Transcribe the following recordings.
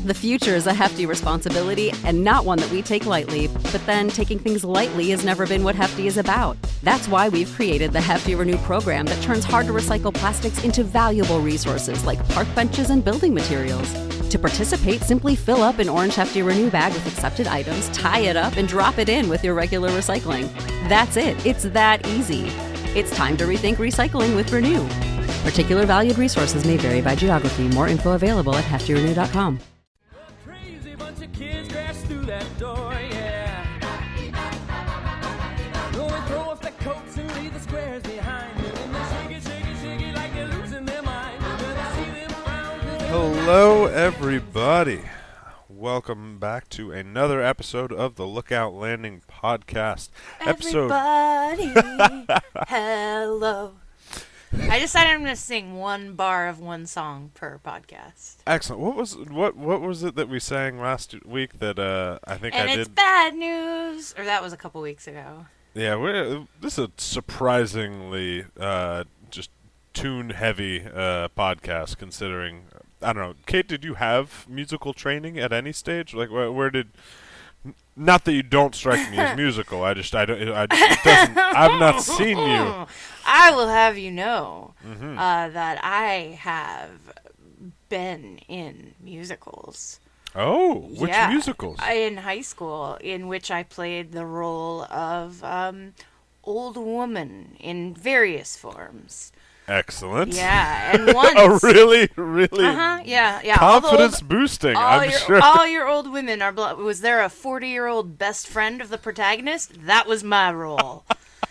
The future is a hefty responsibility and not one that we take lightly, but then taking things lightly has never been what Hefty is about. That's why we've created the Hefty Renew program that turns hard-to-recycle plastics into valuable resources like park benches and building materials. To participate, simply fill up an orange Hefty Renew bag with accepted items, tie it up, and drop it in with your regular recycling. That's it. It's that easy. It's time to rethink recycling with Renew. Particular valued resources may vary by geography. More info available at heftyrenew.com. Crazy bunch of kids crash through that door, yeah. Going throw off their coats and leave the squares behind them. And they shake it, shake it, shake it like they're losing their mind. You're gonna see them frown. Hello, everybody. Welcome back to another episode of the Lookout Landing podcast. Everybody, hello. I decided I'm going to sing one bar of one song per podcast. Excellent. What was it that we sang last week that I think And I it's did? bad news. Or that was a couple weeks ago. Yeah, this is a surprisingly just tune-heavy podcast, considering. I don't know. Kate, did you have musical training at any stage? Like, where did? Not that you don't strike me as musical. It doesn't. I've not seen you. I will have you know that I have been in musicals. Oh, which Yeah, musicals? In high school, in which I played the role of old woman in various forms. Excellent. Yeah, and once. Oh, really? Yeah. Confidence boosting, I'm sure. All your old women are. Was there a 40-year-old best friend of the protagonist? That was my role.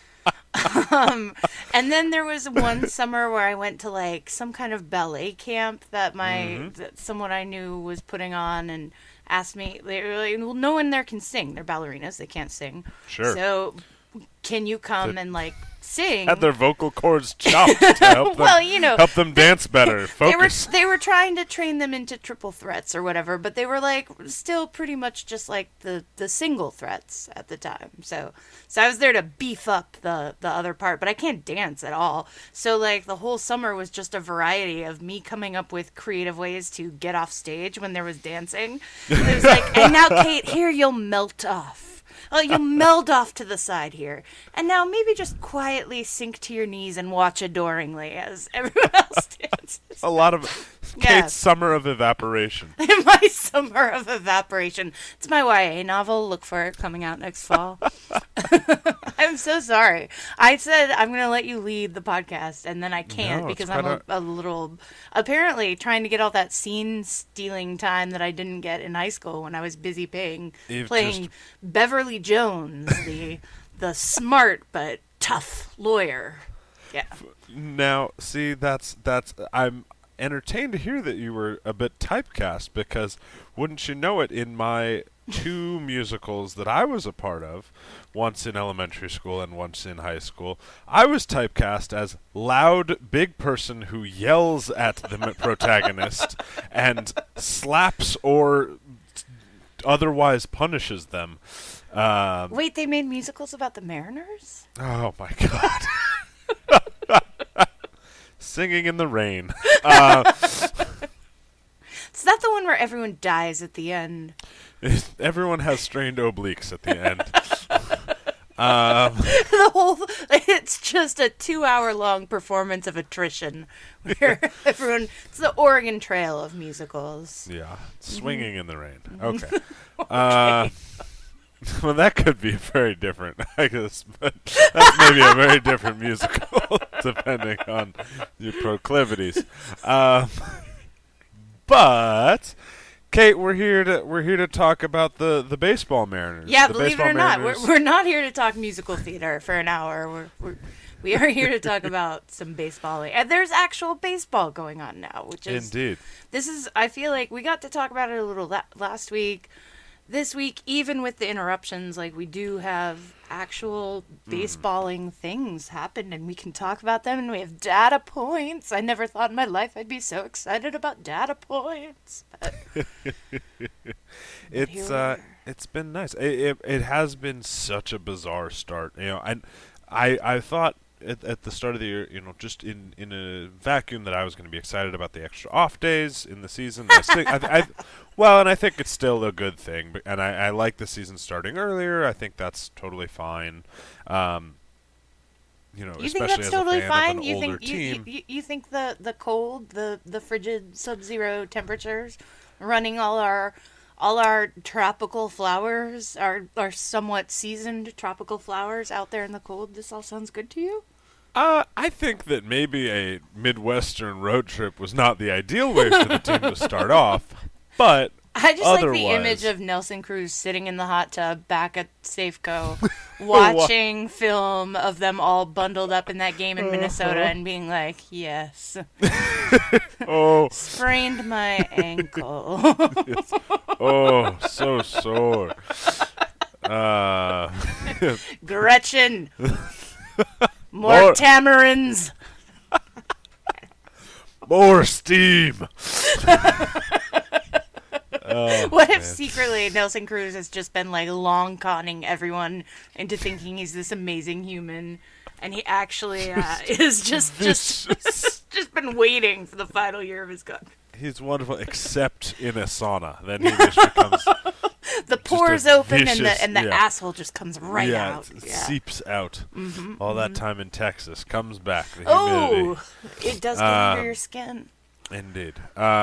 And then there was one summer where I went to like some kind of ballet camp that that someone I knew was putting on, and asked me. They were like, "Well, no one there can sing. They're ballerinas. They can't sing. Sure. So, can you come and like sing?" Had their vocal cords chopped to help them, Well, you know, help them dance better, focus. They were trying to train them into triple threats or whatever, but they were like still pretty much just like the single threats at the time. So I was there to beef up the other part, but I can't dance at all. So like the whole summer was just a variety of me coming up with creative ways to get off stage when there was dancing. It was like, and now Kate, here you'll melt off. Oh, you'll meld off to the side here. And now maybe just quietly sink to your knees and watch adoringly as everyone else dances. A lot of Kate's summer of evaporation. My summer of evaporation. It's my YA novel. Look for it coming out next fall. I'm so sorry. I said I'm going to let you lead the podcast, and then I can't because I'm a little, apparently trying to get all that scene stealing time that I didn't get in high school when I was busy playing Beverly Jones, the smart but tough lawyer. Yeah. Now, see, that's I'm entertained to hear that you were a bit typecast, because wouldn't you know it, in my two musicals that I was a part of, once in elementary school and once in high school, I was typecast as loud big person who yells at the protagonist and slaps or otherwise punishes them. Wait, they made musicals about the Mariners? Oh my God. Singing in the Rain. Is that the one where everyone dies at the end? Everyone has strained obliques at the end. It's just a 2-hour-long performance of attrition where everyone, it's the Oregon Trail of musicals. Yeah, swinging in the rain. Okay. Well, that could be very different, I guess, but that's maybe a very different musical, depending on your proclivities. But Kate, we're here to talk about the baseball Mariners. Yeah, the believe it or not, we're not here to talk musical theater for an hour. We are here to talk about some baseball. And there's actual baseball going on now, which is indeed. I feel like we got to talk about it a little last week. This week, even with the interruptions, like, we do have actual baseballing things happen, and we can talk about them, and we have data points. I never thought in my life I'd be so excited about data points. But it's been nice. It has been such a bizarre start, and I thought at the start of the year, just in a vacuum that I was going to be excited about the extra off days in the season. And I think it's still a good thing. And I like the season starting earlier. I think that's totally fine. You think especially that's as totally a fan fine? of an You older think team. you think the cold, the frigid sub-zero temperatures, running all our tropical flowers, our somewhat seasoned tropical flowers out there in the cold, this all sounds good to you? I think that maybe a Midwestern road trip was not the ideal way for the team to start off, but I just like the otherwise- image of Nelson Cruz sitting in the hot tub back at Safeco, watching film of them all bundled up in that game in Minnesota and being like, yes, oh, sprained my ankle. oh, so sore. Gretchen, more tamarins. More steam. What if secretly Nelson Cruz has just been like long conning everyone into thinking he's this amazing human, and he actually is just been waiting for the final year of his gun. He's wonderful, except in a sauna. Then he just becomes The pores open vicious- and the yeah. asshole just comes right out. it Yeah. seeps out. All that time in Texas comes back. The humidity. Oh, it does get under your skin. Indeed.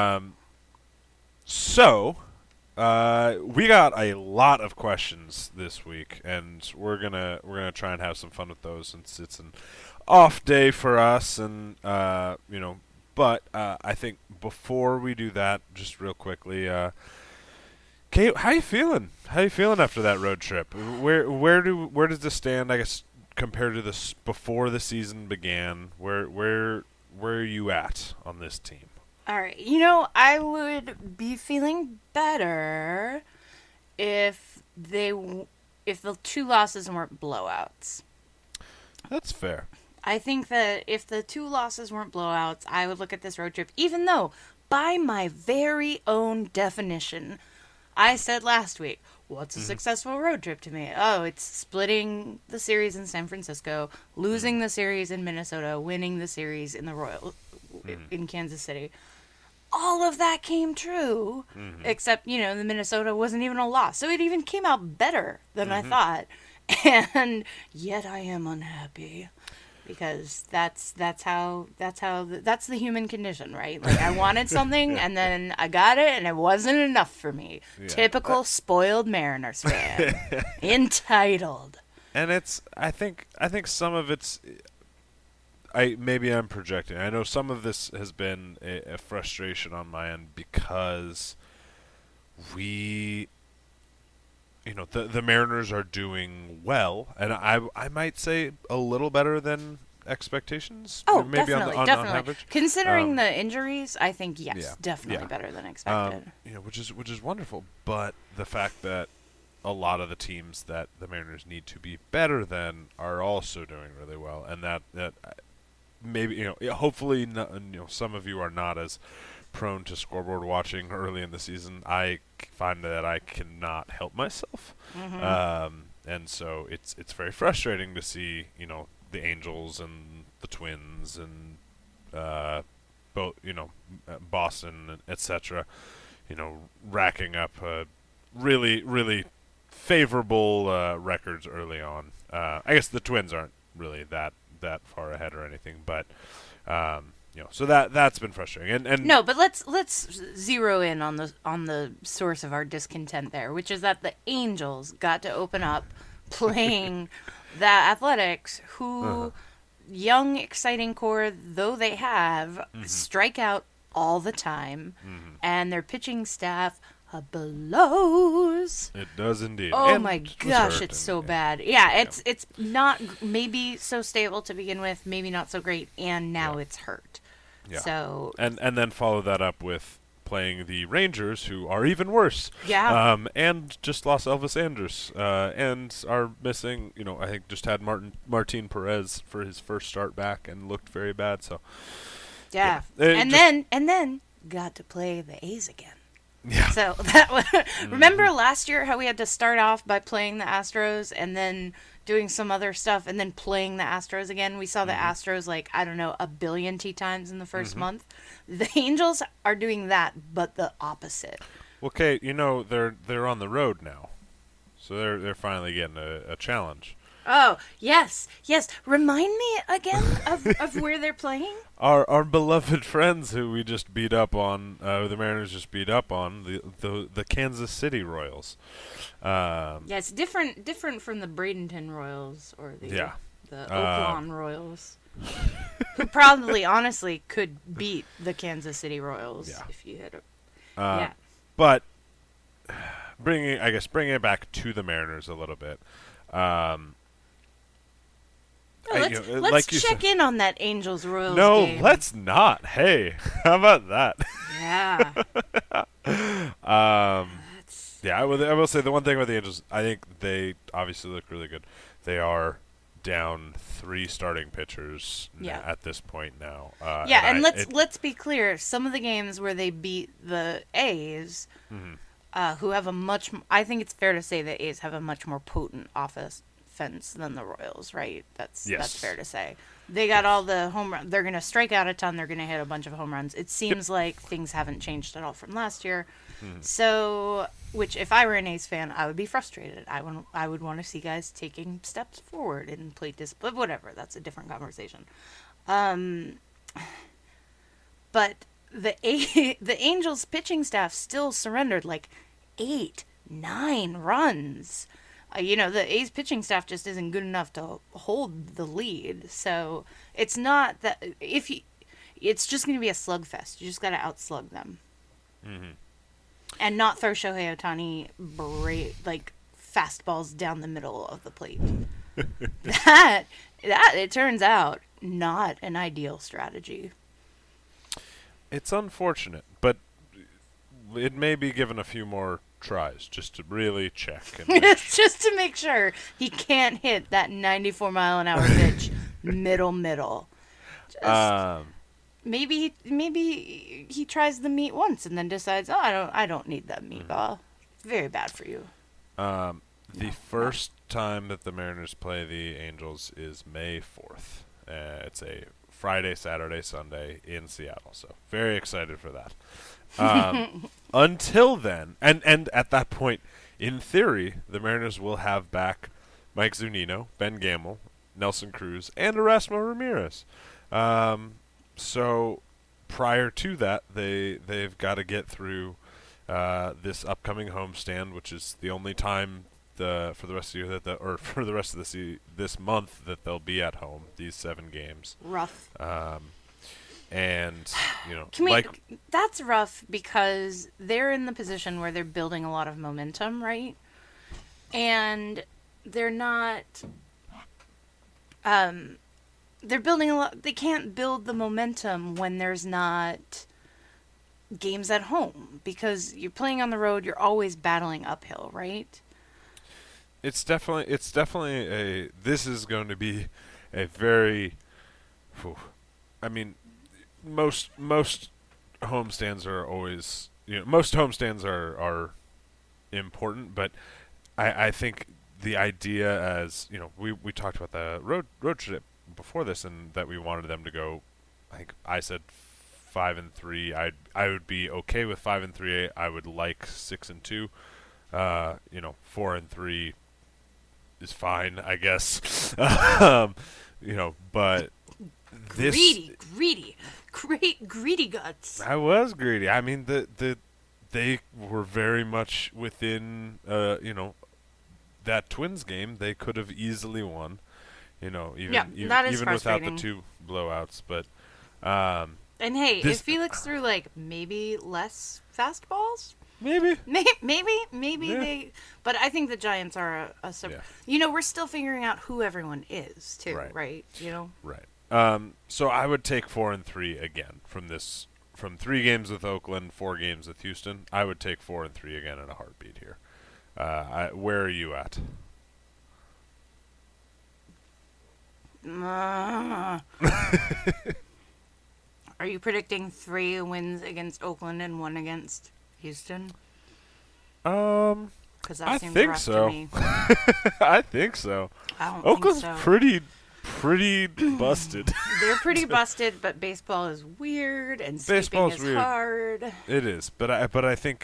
So, we got a lot of questions this week, and we're gonna try and have some fun with those since it's an off day for us, and But I think before we do that, just real quickly, Kate, how you feeling? How you feeling after that road trip? Where does this stand? I guess compared to this before the season began, where are you at on this team? All right. I would be feeling better if the two losses weren't blowouts. That's fair. I think that if the two losses weren't blowouts, I would look at this road trip, even though, by my very own definition, I said last week, what's a successful road trip to me? Oh, it's splitting the series in San Francisco, losing the series in Minnesota, winning the series in the Royal in Kansas City. All of that came true, except, the Minnesota wasn't even a loss. So it even came out better than I thought. And yet I am unhappy. Because that's the human condition, right? Like, I wanted something and then I got it and it wasn't enough for me. Yeah. Typical spoiled Mariners fan. Entitled. And I think some of it's maybe I'm projecting. I know some of this has been a frustration on my end because the Mariners are doing well, and I might say a little better than expectations. Oh, maybe definitely, on definitely. average. Considering the injuries, I think yes, yeah, definitely yeah. better than expected. Which is wonderful. But the fact that a lot of the teams that the Mariners need to be better than are also doing really well, and that maybe hopefully some of you are not as prone to scoreboard watching early in the season. I find that I cannot help myself, and so it's very frustrating to see the Angels and the Twins and both Boston, etc. Racking up really really favorable records early on. I guess the Twins aren't really that far ahead or anything, but so that's been frustrating. And no, but let's zero in on the source of our discontent there, which is that the Angels got to open up playing the Athletics, who young, exciting core though they have, strike out all the time, and their pitching staff blows. it does indeed. Oh And my was gosh, hurt it's and- so bad. Yeah, it's not maybe so stable to begin with, maybe not so great, and now it's hurt. Yeah. So And then follow that up with playing the Rangers, who are even worse. Yeah. And just lost Elvis Andrus, and are missing. I think just had Martin Perez for his first start back and looked very bad. So yeah, It and just- then got to play the A's again. yeah, So that was, remember last year how we had to start off by playing the Astros and then doing some other stuff, and then playing the Astros again. We saw the Astros like, I don't know, a billion times in the first month. The Angels are doing that, but the opposite. Well, Kate, you know they're on the road now, so they're finally getting a challenge. Oh, yes. Remind me again of where they're playing? Our beloved friends who we just beat up on, the Mariners just beat up on, the Kansas City Royals. Yeah, it's different from the Bradenton Royals or the Oakland Royals, who probably, honestly, could beat the Kansas City Royals if you hit it. But bringing it back to the Mariners a little bit. Let's check in on that Angels Royals game. No, let's not. Hey, how about that? Yeah. I will say the one thing about the Angels, I think they obviously look really good. They are down 3 starting pitchers at this point now. And let's be clear. Some of the games where they beat the A's, who have I think it's fair to say the A's have a much more potent offense than the Royals, right? That's fair to say. They got all the home runs. They're going to strike out a ton. They're going to hit a bunch of home runs. It seems like things haven't changed at all from last year. So, which if I were an A's fan, I would be frustrated. I would want to see guys taking steps forward in plate discipline. Whatever. That's a different conversation. But the Angels pitching staff still surrendered like 8, 9 runs. The A's pitching staff just isn't good enough to hold the lead. So it's not that it's just going to be a slugfest. You just got to outslug them, and not throw Shohei Ohtani fastballs down the middle of the plate. that it turns out not an ideal strategy. It's unfortunate, but it may be given a few more tries just to really check. And just to make sure he can't hit that 94-mile-an-hour pitch middle. Maybe he tries the meat once and then decides, I don't need that meatball. Very bad for you. The first time that the Mariners play the Angels is May 4th. It's a Friday, Saturday, Sunday in Seattle. So very excited for that. Until then, and at that point, in theory, the Mariners will have back Mike Zunino, Ben Gamel, Nelson Cruz, and Erasmo Ramirez. So prior to that, they've got to get through this upcoming homestand, which is the only time for the rest of the year for the rest of this month that they'll be at home. These 7 games. Rough. And that's rough because they're in the position where they're building a lot of momentum, right? And they're not. They're building a lot. They can't build the momentum when there's not games at home because you're playing on the road. You're always battling uphill, right? It's definitely this is going to be a very. I mean. Most homestands are always most homestands are important, but I think the idea as we talked about the road trip before this and that we wanted them to go. I think I said 5-3. I would be okay with 5-3. I would like 6-2. 4-3 is fine, I guess. But greedy guts. I was greedy. I mean, they were very much within, that Twins game. They could have easily won, even without the 2 blowouts. But and hey, if Felix threw maybe less fastballs, maybe they. But I think the Giants are we're still figuring out who everyone is too, right? Right. So I would take 4-3 again from 3 games with Oakland, 4 games with Houston. I would take 4-3 again in a heartbeat here. Where are you at? Are you predicting 3 wins against Oakland and 1 against Houston? because that I seemed think rough so. to me. I think so. I don't Oakland's think so. pretty busted. They're pretty busted, but baseball is weird and sweeping Baseball's is weird. hard. It is, but I think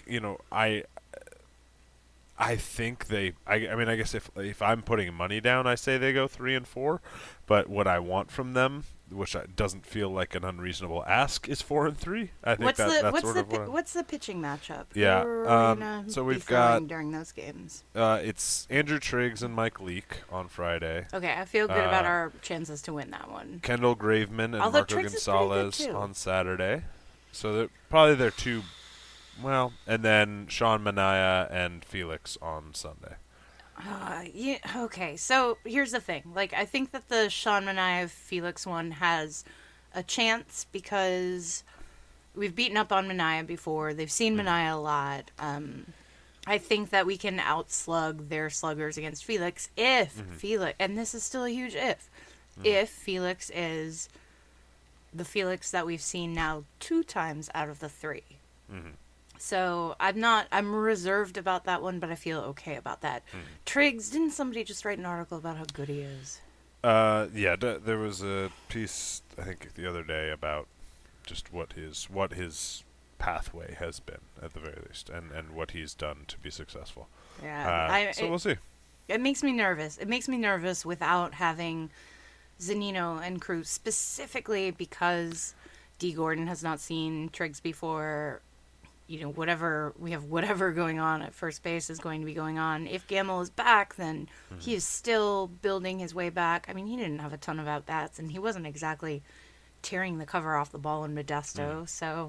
I think I mean, I guess if I'm putting money down, I say they go 3-4. But what I want from them, which doesn't feel like an unreasonable ask, is 4-3. I think that's sort of what's the pitching matchup? Yeah, Who are we gonna so be we've throwing got- during those games. it's Andrew Triggs and Mike Leake on Friday. Okay, I feel good about our chances to win that one. Kendall Graveman and Although Marco Triggs is pretty good, Gonzalez too. on Saturday. So they're probably their two. Well, and then Sean Manaea and Felix on Sunday. Yeah, okay, so here's the thing. Like, I think that the Sean Manaea Felix one has a chance because we've beaten up on Manaea before. They've seen Manaea a lot. I think that we can outslug their sluggers against Felix if Felix, and this is still a huge if Felix is the Felix that we've seen now 2 times out of the 3. So I'm reserved about that one, but I feel okay about that. Triggs, didn't somebody just write an article about how good he is? Yeah, there was a piece I think the other day about just what his pathway has been at the very least, and what he's done to be successful. Yeah, So we'll see. It makes me nervous. It makes me nervous without having Zanino and Cruz, specifically because D. Gordon has not seen Triggs before. You know, whatever going on at first base is going to be going on. If Gamble is back, then he is still building his way back. I mean, he didn't have a ton of at-bats, and he wasn't exactly tearing the cover off the ball in Modesto. So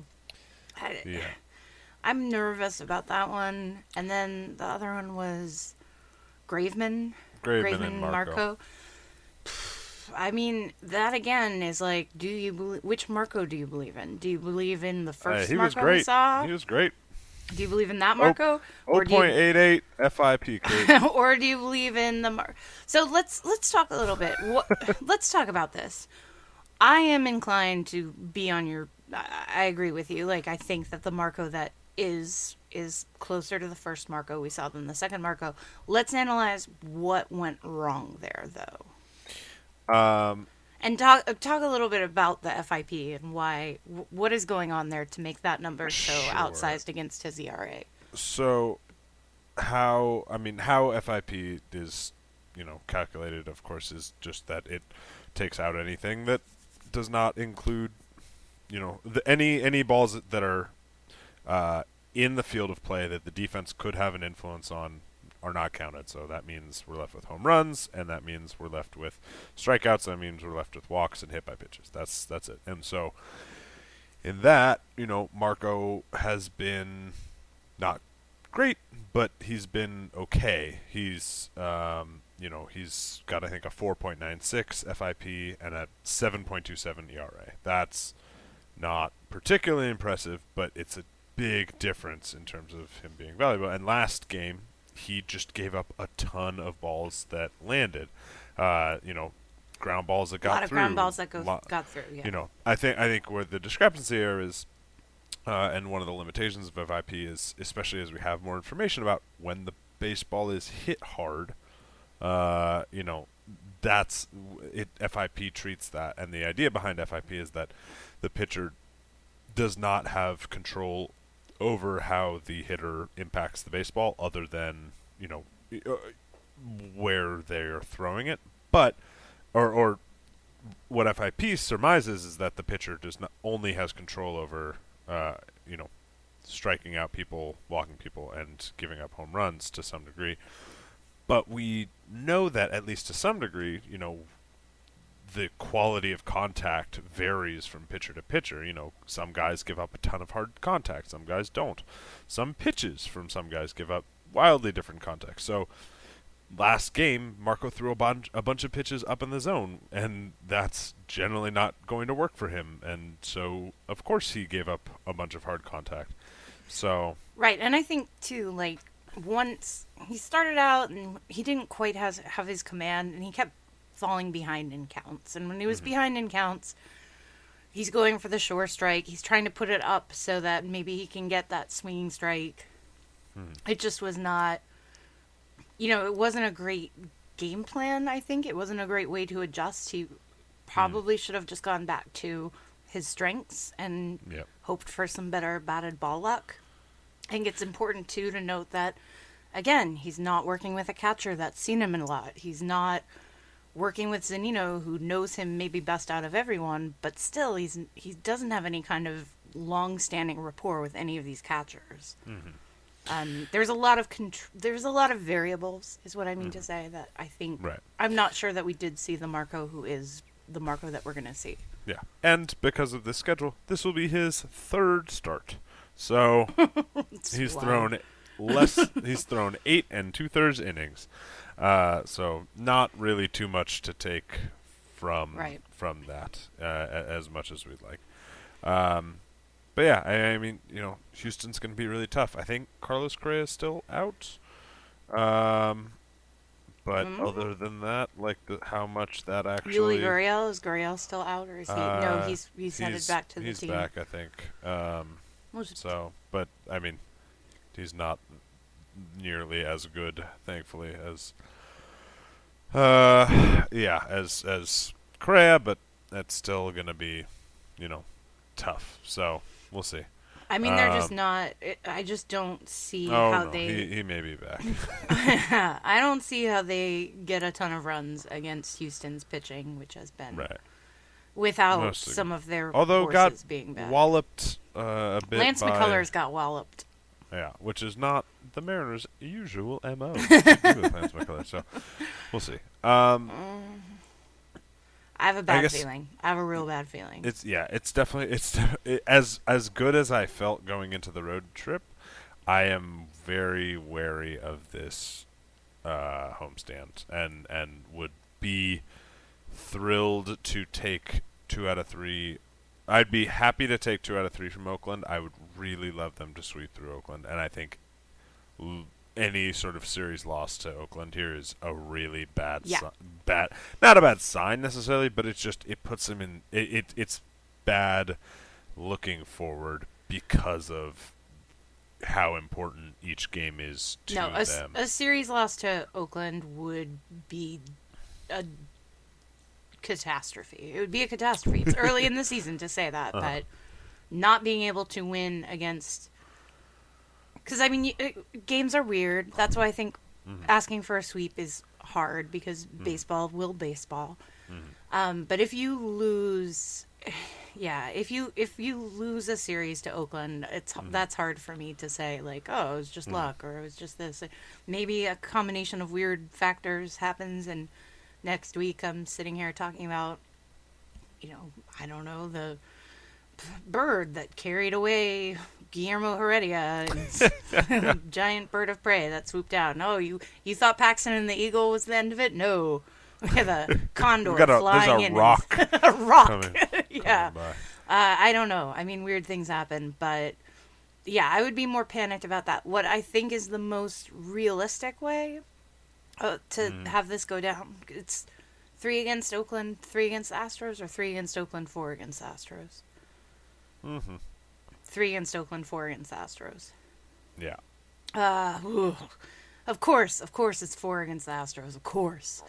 I'm nervous about that one. And then the other one was Graveman and Marco. I mean, that again is like, which Marco do you believe in? Do you believe in the first He was Marco we great. saw? He was great. Do you believe in that Marco? Or do you, 0.88 FIP. Kate. or do you believe in the So let's talk a little bit. Let's talk about this. I am inclined to be on your. I agree with you. Like, I think that the Marco that is closer to the first Marco we saw than the second Marco. Let's analyze what went wrong there, though. And talk a little bit about the FIP and what is going on there to make that number so outsized against his ERA. So, how FIP is, calculated, of course, is just that it takes out anything that does not include, any balls that are in the field of play that the defense could have an influence on are not counted. So that means we're left with home runs, and that means we're left with strikeouts. That means we're left with walks and hit by pitches. That's it. And so in that, Marco has been not great, but he's been okay. He's he's got, I think, a 4.96 FIP and a 7.27 ERA. That's not particularly impressive, but it's a big difference in terms of him being valuable. And last game, he just gave up a ton of balls that landed. Ground balls that got through. A lot of ground balls that got through, yeah. I think where the discrepancy here is, and one of the limitations of FIP is, especially as we have more information about when the baseball is hit hard, that's it. FIP treats that, and the idea behind FIP is that the pitcher does not have control over how the hitter impacts the baseball, other than where they're throwing it. But or what FIP surmises is that the pitcher only has control over striking out people, walking people, and giving up home runs to some degree. But we know that, at least to some degree, the quality of contact varies from pitcher to pitcher. Some guys give up a ton of hard contact, some guys don't. Some pitches from some guys give up wildly different contact. So last game, Marco threw a bunch of pitches up in the zone, and that's generally not going to work for him. And so, of course, he gave up a bunch of hard contact. So right, and I think too, like, once he started out and he didn't quite have his command, and he kept falling behind in counts. And when he was behind in counts, he's going for the short strike. He's trying to put it up so that maybe he can get that swinging strike. It just was not it wasn't a great game plan, I think. It wasn't a great way to adjust. He probably should have just gone back to his strengths and Yep. hoped for some better batted ball luck. I think it's important, too, to note that, again, he's not working with a catcher that's seen him a lot. He's not working with Zunino, who knows him maybe best out of everyone, but still, he doesn't have any kind of long-standing rapport with any of these catchers. There's a lot of there's a lot of variables, is what I mean to say, that I think Right. I'm not sure that we did see the Marco who is the Marco that we're going to see. Yeah. And because of this schedule, this will be his third start. So he's wild. he's thrown 8 2/3 innings. So not really too much to take from that, as much as we'd like. But yeah, I mean, Houston's going to be really tough. I think Carlos Correa is still out. But other than that, like how much that actually... Yuli Gurriel, is Gurriel still out, or is he? No, he's headed back to the team. He's back, I think. But I mean, he's not nearly as good, thankfully, as as Correa, but that's still gonna be, tough. So we'll see. I mean, they're just not. I just don't see Oh how no, they. he may be back. I don't see how they get a ton of runs against Houston's pitching, which has been Right. without Mostly. some of their Although horses got being bad. walloped a bit. Lance by, McCullers got walloped. Yeah, which is not the Mariners' usual MO. to do with Lance McCullers, so we'll see. I have a bad guess feeling. I have a real bad feeling. It's definitely as good as I felt going into the road trip. I am very wary of this homestand and would be thrilled to take 2 out of 3. I'd be happy to take 2 out of 3 from Oakland. I would really love them to sweep through Oakland, and I think any sort of series loss to Oakland here is a really bad, not a bad sign necessarily, but it's just it puts them in. It's bad looking forward because of how important each game is to them. A series loss to Oakland would be a catastrophe. It would be a catastrophe. It's early in the season to say that, but not being able to win against... Because, I mean, games are weird. That's why I think asking for a sweep is hard, because baseball will baseball. But if you lose... Yeah, if you lose a series to Oakland, that's hard for me to say, like, oh, it was just luck, or it was just this. Maybe a combination of weird factors happens, and next week I'm sitting here talking about, I don't know, the bird that carried away Guillermo Heredia, and giant bird of prey that swooped out. No, you thought Paxton and the Eagle was the end of it? No. We have a condor flying in. There's a rock. A rock. Coming Yeah. by. I don't know. I mean, weird things happen, but yeah, I would be more panicked about that. What I think is the most realistic way to have this go down, it's 3 against Oakland, 3 against the Astros, or 3 against Oakland, 4 against the Astros? 3 against Oakland, 4 against the Astros. Yeah. Of course it's 4 against the Astros. Of course.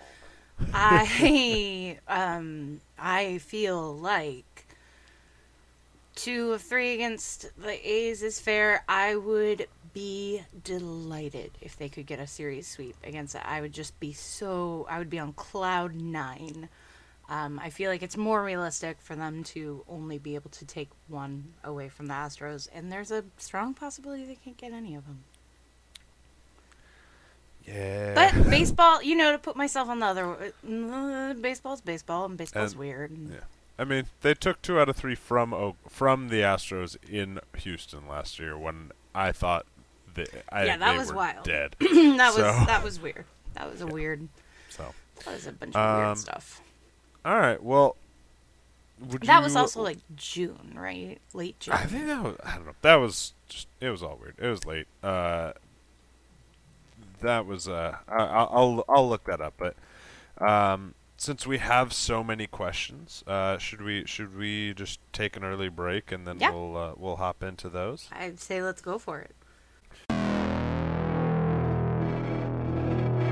I feel like 2 of 3 against the A's is fair. I would be delighted if they could get a series sweep against it. I would be on cloud 9. I feel like it's more realistic for them to only be able to take 1 away from the Astros, and there's a strong possibility they can't get any of them. Yeah. But baseball, to put myself on the other, baseball's baseball, and baseball's weird. Yeah. I mean, they took 2 out of 3 from the Astros in Houston last year when I thought that was were wild. dead. that was weird. That was a weird. So That was a bunch of weird stuff. all right. Well, That was also like June, right? Late June. I think that was. I don't know. That was just. It was all weird. It was late. That was. I'll look that up. But since we have so many questions, should we just take an early break and then we'll hop into those? I'd say let's go for it.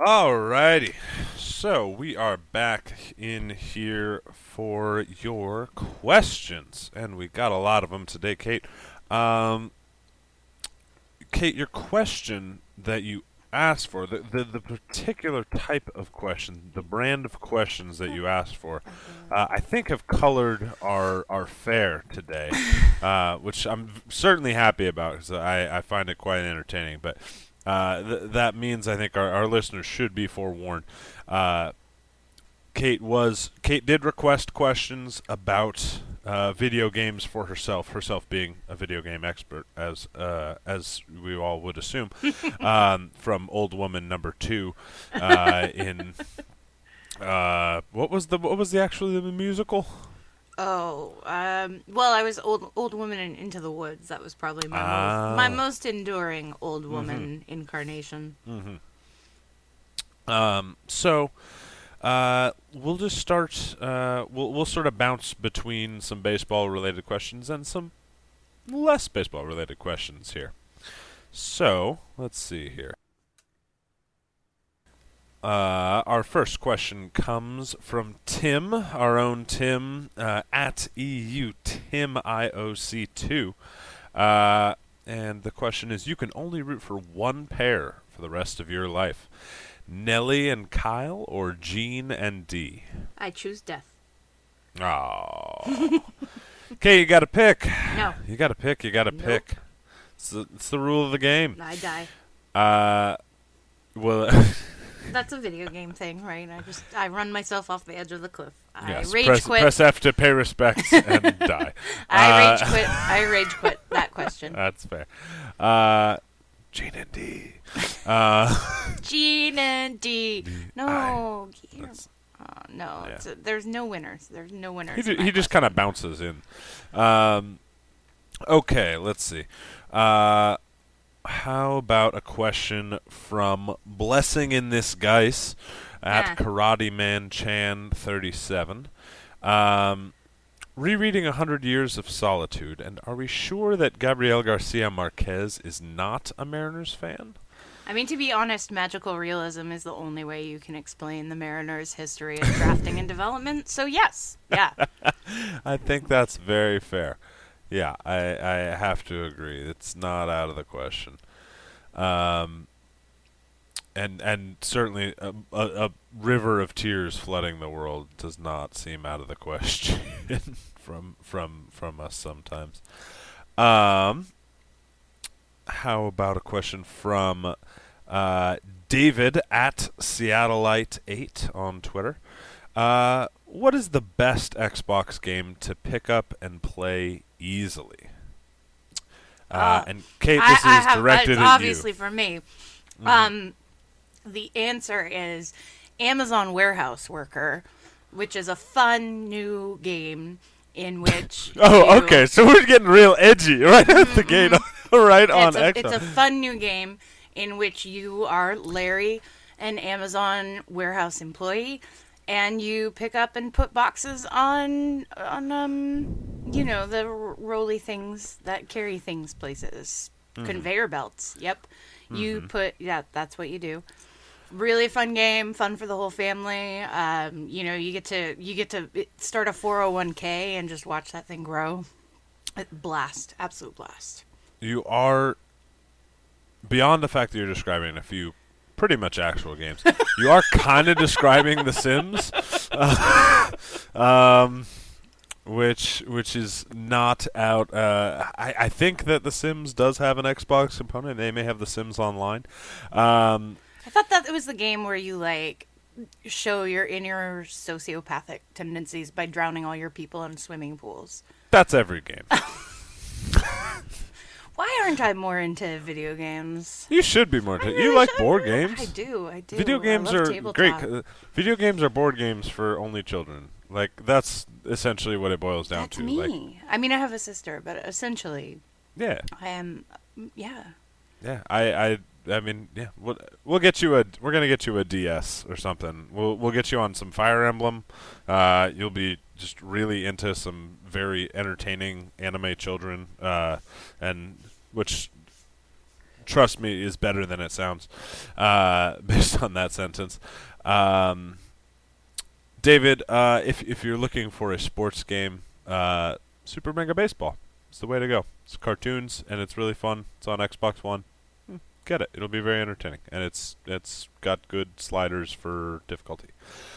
Alrighty. So we are back in here for your questions, and we got a lot of them today, Kate. Kate, your question that you asked for, the particular type of question, the brand of questions that you asked for, I think have colored our fare today, which I'm certainly happy about because I find it quite entertaining. But that means I think our listeners should be forewarned. Kate did request questions about video games for herself being a video game expert, as we all would assume, from Old Woman number 2 in what was the musical? Oh, well, I was old woman in Into the Woods. That was probably my most enduring old woman incarnation. So we'll just start. We'll sort of bounce between some baseball-related questions and some less baseball-related questions here. So let's see here. Our first question comes from Tim, our own Tim, at EU Tim IOC2. And the question is, you can only root for one pair for the rest of your life. Nellie and Kyle or Gene and Dee? I choose death. Oh. Okay, you got to pick. No. You got to pick. Pick. It's the rule of the game. I die. Well... That's a video game thing, right? I run myself off the edge of the cliff. Yes, I rage quit. Press F to pay respects and die. I rage quit that question. That's fair. Gene and Dee. Gene and Dee. No. No. Yeah. There's no winners. There's no winners. He just kind of bounces in. Okay, let's see. How about a question from Blessing in This Geis at Karate Man Chan 37? Rereading 100 Years of Solitude, and are we sure that Gabriel Garcia Marquez is not a Mariners fan? I mean, to be honest, magical realism is the only way you can explain the Mariners' history of drafting and development. So yes, yeah. I think that's very fair. Yeah, I have to agree. It's not out of the question. And certainly a river of tears flooding the world does not seem out of the question from us sometimes. How about a question from David at Seattleite8 on Twitter? What is the best Xbox game to pick up and play easily? And Kate, this is directed at you. Obviously for me. The answer is Amazon Warehouse Worker, which is a fun new game in which okay, so we're getting real edgy right at the gate, right on Xbox. It's a fun new game in which you are Larry, an Amazon warehouse employee, and you pick up and put boxes on the rolly things that carry things places. Conveyor belts. Yep. You that's what you do. Really fun game, fun for the whole family. You get to start a 401k and just watch that thing grow. Blast, absolute blast. You are, beyond the fact that you're describing a few pretty much actual games, you are kind of describing The Sims, which is not out. I think that The Sims does have an Xbox component. They may have The Sims Online. I thought that it was the game where you show your inner sociopathic tendencies by drowning all your people in swimming pools. That's every game. Why aren't I more into video games? You should be more into it. You like board games? I do. Video games are tabletop. great. Video games are board games for only children. That's essentially what it boils down That's to. me. I mean, I have a sister, but essentially, yeah. I am, yeah. Yeah, I mean, yeah. We'll get you we're gonna get you a DS or something. We'll get you on some Fire Emblem. You'll be just really into some very entertaining anime children, and which trust me, is better than it sounds, based on that sentence. David, if you're looking for a sports game, Super Mega Baseball is the way to go. It's cartoons and it's really fun. It's on Xbox One. Get it. It'll be very entertaining, and it's got good sliders for difficulty.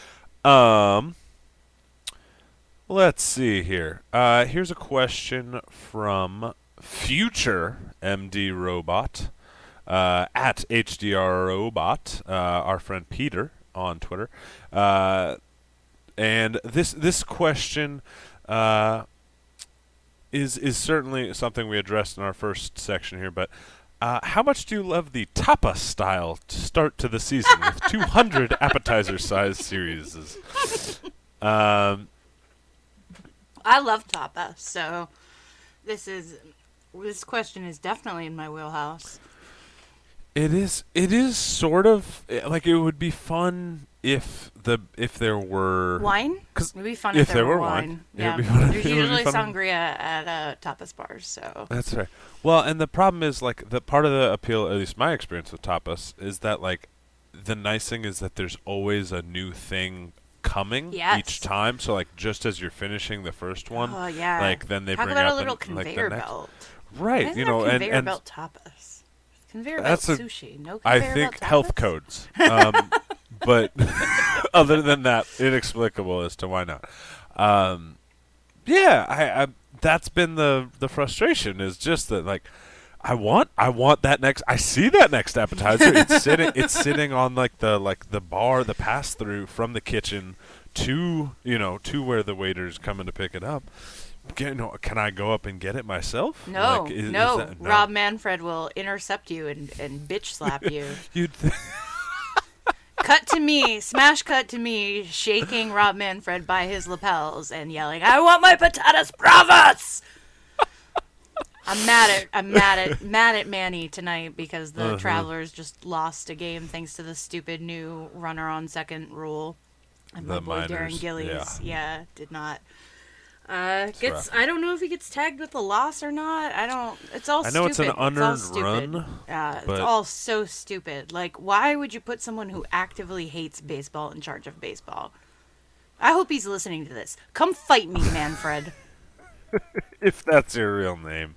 Let's see here. Here's a question from Future MD Robot at HDR Robot, our friend Peter on Twitter, and this question is certainly something we addressed in our first section here, but. How much do you love the tapas style start to the season with 200 appetizer-sized series? I love tapas, so this question is definitely in my wheelhouse. It is sort of like, it would be fun if there were wine. Cause it would be fun if there were wine. Yeah, there's usually sangria at tapas bars. So that's right. Well, and the problem is, like, the part of the appeal, at least my experience with tapas, is that, like, the nice thing is that there's always a new thing coming each time. So, like, just as you're finishing the first one, like, then they Talk bring about out a little the conveyor next. belt. Right, you know, conveyor belt tapas. Conveyor belt sushi. No conveyor I think belt tapas? health codes. But other than that, inexplicable as to why not. I that's been the frustration, is just that, like, I want that next. I see that next appetizer. It's sitting on like the bar, the pass through from the kitchen to where the waiter's coming to pick it up. Can I go up and get it myself? No, like, no. Rob Manfred will intercept you and bitch slap you. Smash cut to me, shaking Rob Manfred by his lapels and yelling, "I want my patatas bravas!" I'm mad at Manny tonight because the Travelers just lost a game thanks to the stupid new runner on second rule. And my boy Darren Gillies, did not. I don't know if he gets tagged with a loss or not. It's all stupid. I know it's an unearned run. It's all so stupid. Like, why would you put someone who actively hates baseball in charge of baseball? I hope he's listening to this. Come fight me, Manfred. If that's your real name.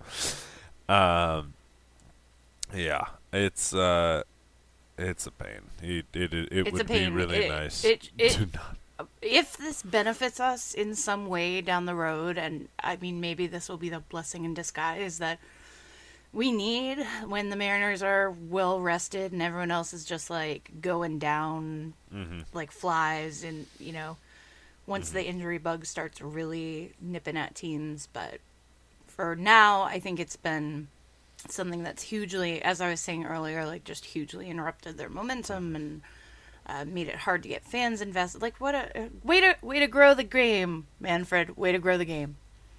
It's a pain. It would be really nice to not. If this benefits us in some way down the road, and I mean, maybe this will be the blessing in disguise that we need when the Mariners are well rested and everyone else is just like going down like flies, and once the injury bug starts really nipping at teams. But for now, I think it's been something that's hugely, as I was saying earlier, like just hugely interrupted their momentum and made it hard to get fans invested. Like, what a way to grow the game, Manfred. Way to grow the game.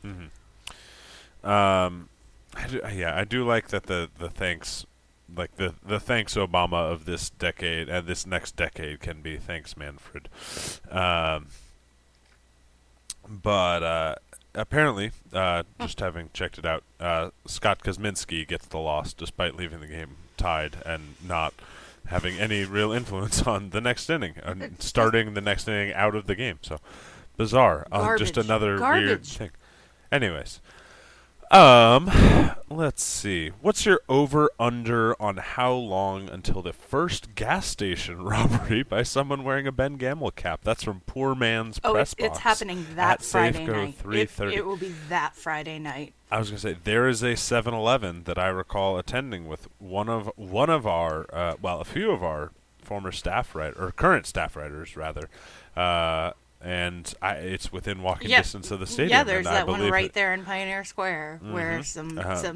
I do like that the thanks, like the thanks Obama of this decade and this next decade can be thanks Manfred. But apparently, just having checked it out, Scott Kosminski gets the loss despite leaving the game tied and not having any real influence on the next inning, starting the next inning out of the game. So bizarre. Just another weird thing. Anyways, let's see. What's your over/under on how long until the first gas station robbery by someone wearing a Ben Gamel cap? That's from Poor Man's Press Box. It's happening that Friday night. 3:30. It will be that Friday night. I was going to say, there is a 7-Eleven that I recall attending with one of our, a few of our former staff or current staff writers, rather, and it's within walking distance of the stadium. Yeah, there's that one right there in Pioneer Square where some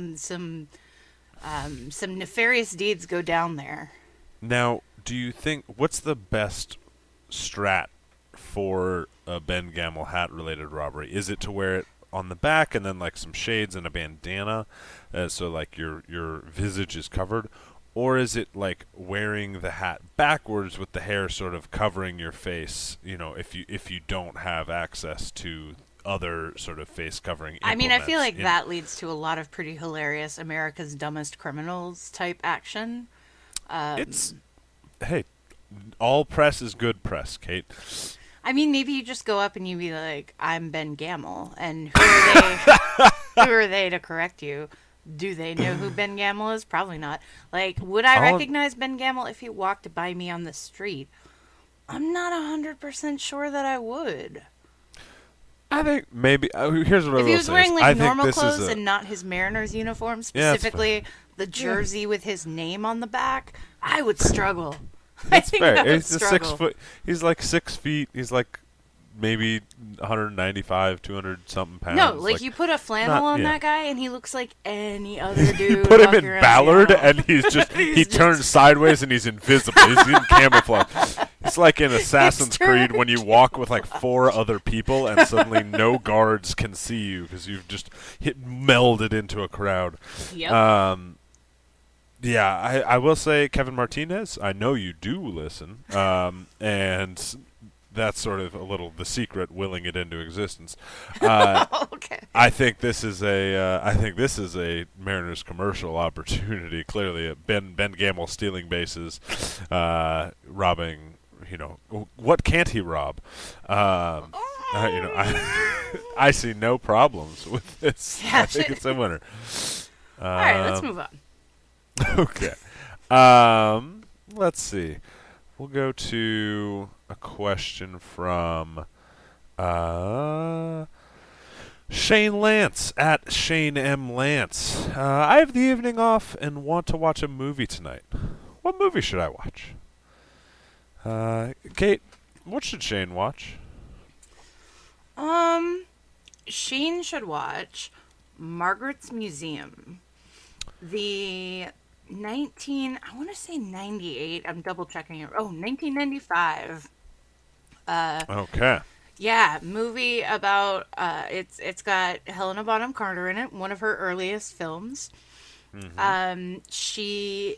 nefarious deeds go down there. Now, do you think, what's the best strat for a Ben Gamel hat related robbery? Is it to wear it on the back and then like some shades and a bandana, so like your visage is covered, or is it like wearing the hat backwards with the hair sort of covering your face, if you don't have access to other sort of face covering. I mean, I feel like implements that leads to a lot of pretty hilarious America's Dumbest Criminals type action. It's hey, all press is good press, Kate. I mean, maybe you just go up and you be like, "I'm Ben Gamel," and who are they? Who are they to correct you? Do they know who Ben Gamel is? Probably not. Like, would I recognize Ben Gamel if he walked by me on the street? I'm not 100% sure that I would. I think maybe here's what I will say. If he was wearing I like think normal this is clothes and not his Mariners uniform, specifically the jersey with his name on the back, I would struggle. That's I think fair. I would He's a 6 struggle. foot. He's like 6 feet. He's like maybe 195, 200 something pounds. No, like you put a flannel not- on yeah. that guy, and he looks like any other dude. You put him walking in around Ballard, Seattle. and he's just he He's turns sideways and he's invisible. He's in camouflage. It's like in Assassin's Creed when you walk with like 4 other people and suddenly no guards can see you because you've just melded into a crowd. Yep. Yeah, I will say, Kevin Martinez, I know you do listen, and that's sort of a little the secret, willing it into existence. Okay. I think this is a Mariners commercial opportunity. Clearly, Ben Gamel stealing bases, robbing. You know, what can't he rob? I see no problems with this. Yeah, I think it's a winner. All right, let's move on. Okay. Let's see. We'll go to a question from Shane Lance at Shane M. Lance. I have the evening off and want to watch a movie tonight. What movie should I watch? Kate, what should Shane watch? Shane should watch Margaret's Museum. The I want to say 98. I'm double checking it. Oh, 1995. Okay. Yeah, movie about it's got Helena Bonham Carter in it, one of her earliest films. Mm-hmm. She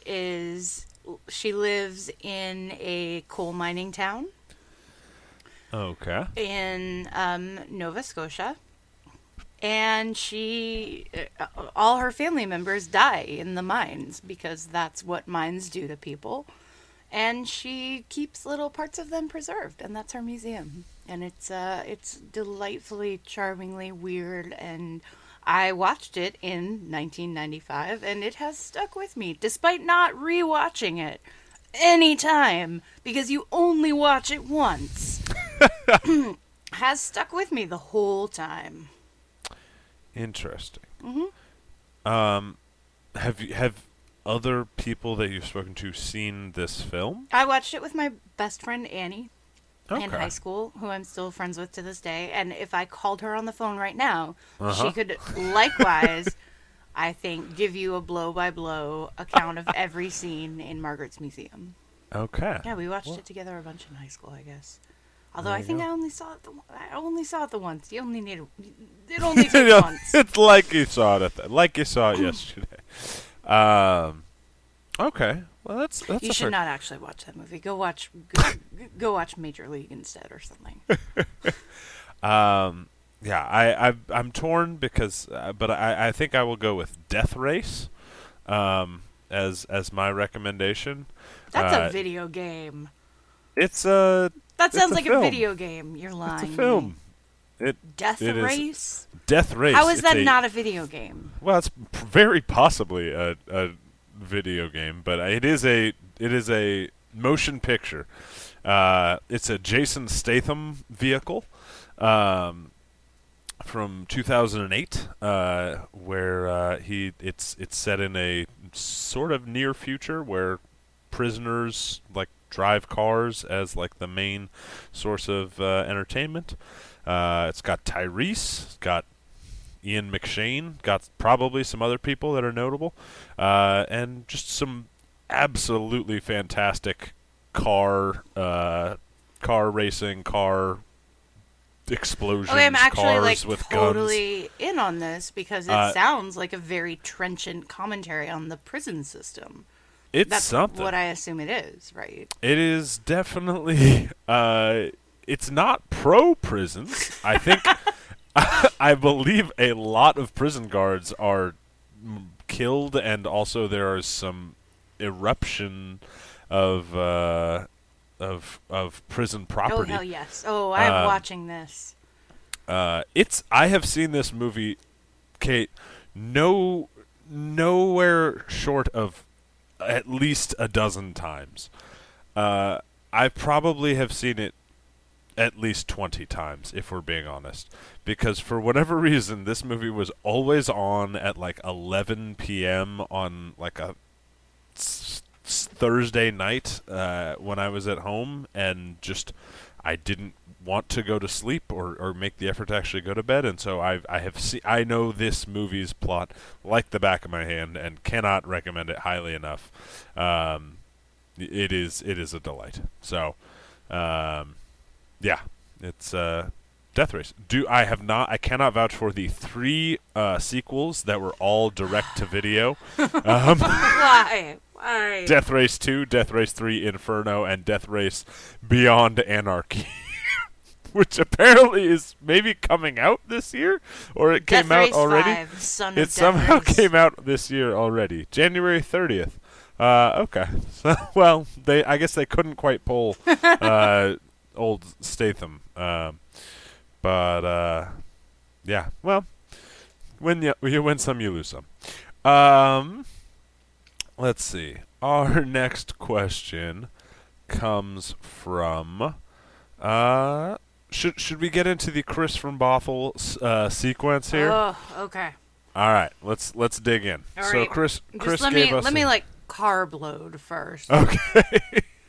lives in a coal mining town Okay. in Nova Scotia. And all her family members die in the mines because that's what mines do to people. And she keeps little parts of them preserved, and that's her museum. And it's delightfully, charmingly weird. And I watched it in 1995, and it has stuck with me, despite not rewatching it any time because you only watch it once. Has stuck with me the whole time. Interesting. Mm-hmm. Have other people that you've spoken to seen this film? I watched it with my best friend Annie in Okay. high school, who I'm still friends with to this day. And if I called her on the phone right now, Uh-huh. she could likewise, I think, give you a blow-by-blow account of every scene in Margaret's Museum. Okay. Yeah, we watched it together a bunch in high school, I guess. Although I think I only saw it the once. You only need it only takes once. It's like you saw it like you saw it yesterday. Okay. Well, that's You a should fair- not actually watch that movie. Go watch Major League instead or something. Yeah, I'm torn because, but I think I will go with Death Race, as my recommendation. That's a video game. It's a. That sounds a like film. a video game. You're lying. It's a film. Death it is- Race? Death Race. How is It's that not a video game? Well, it's very possibly a video game, but it is a motion picture. It's a Jason Statham vehicle from 2008, where it's set in a sort of near future where prisoners like drive cars as like the main source of entertainment. It's got Tyrese, it's got Ian McShane, got probably some other people that are notable, and just some absolutely fantastic car racing, car explosions, Okay, I'm actually cars like with totally in on this because it Uh, sounds like a very trenchant commentary on the prison system. guns. It's That's something. what I assume it is, right? It is definitely. It's not pro prisons. I think. I believe a lot of prison guards are killed, and also there is some eruption of prison Oh property. hell yes! Oh, I'm watching this. I have seen this movie, Kate, nowhere short of at least a dozen times. I probably have seen it at least 20 times, if we're being honest. Because for whatever reason, this movie was always on at like 11 p.m. on like a Thursday night when I was at home, and just I didn't want to go to sleep or make the effort to actually go to bed, and so I know this movie's plot like the back of my hand and cannot recommend it highly enough. It is a delight. So yeah, it's Death Race. I cannot vouch for the 3 sequels that were all direct to video. Why? Death Race 2, Death Race 3 Inferno, and Death Race Beyond Anarchy. Which apparently is maybe coming out this year, or it came out already. 5, Son of It Death somehow Race. came out this year already, January 30th. Okay, so, well, I guess they couldn't quite pull old Statham, but yeah. Well, when you win some, you lose some. Let's see. Our next question comes from. Should we get into the Chris from Bothell sequence here? Oh, okay. All right, let's dig in. All so right. Chris Just gave us let me like carb load first. Okay.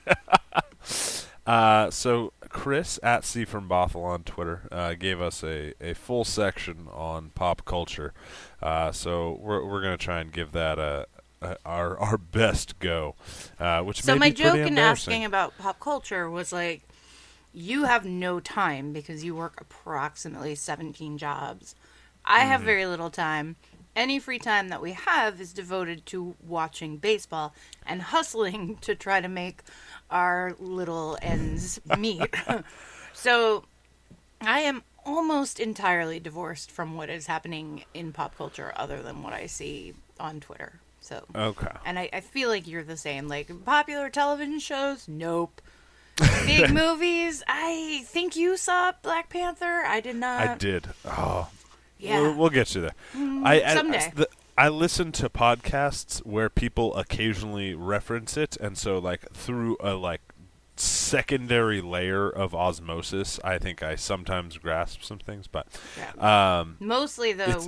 So Chris at C from Bothell on Twitter gave us a full section on pop culture. So we're gonna try and give that our best go. Which So may my be pretty joke in embarrassing. asking about pop culture was like, you have no time because you work approximately 17 jobs. I have very little time. Any free time that we have is devoted to watching baseball and hustling to try to make our little ends meet. So I am almost entirely divorced from what is happening in pop culture other than what I see on Twitter. So Okay. and I feel like you're the same. Like, popular television shows? Nope. Big movies? I think you saw Black Panther. I did not. I did. Oh, Yeah. we'll get you there. someday. I listen to podcasts where people occasionally reference it, and so like through a like secondary layer of osmosis, I think I sometimes grasp some things. But Mostly, though,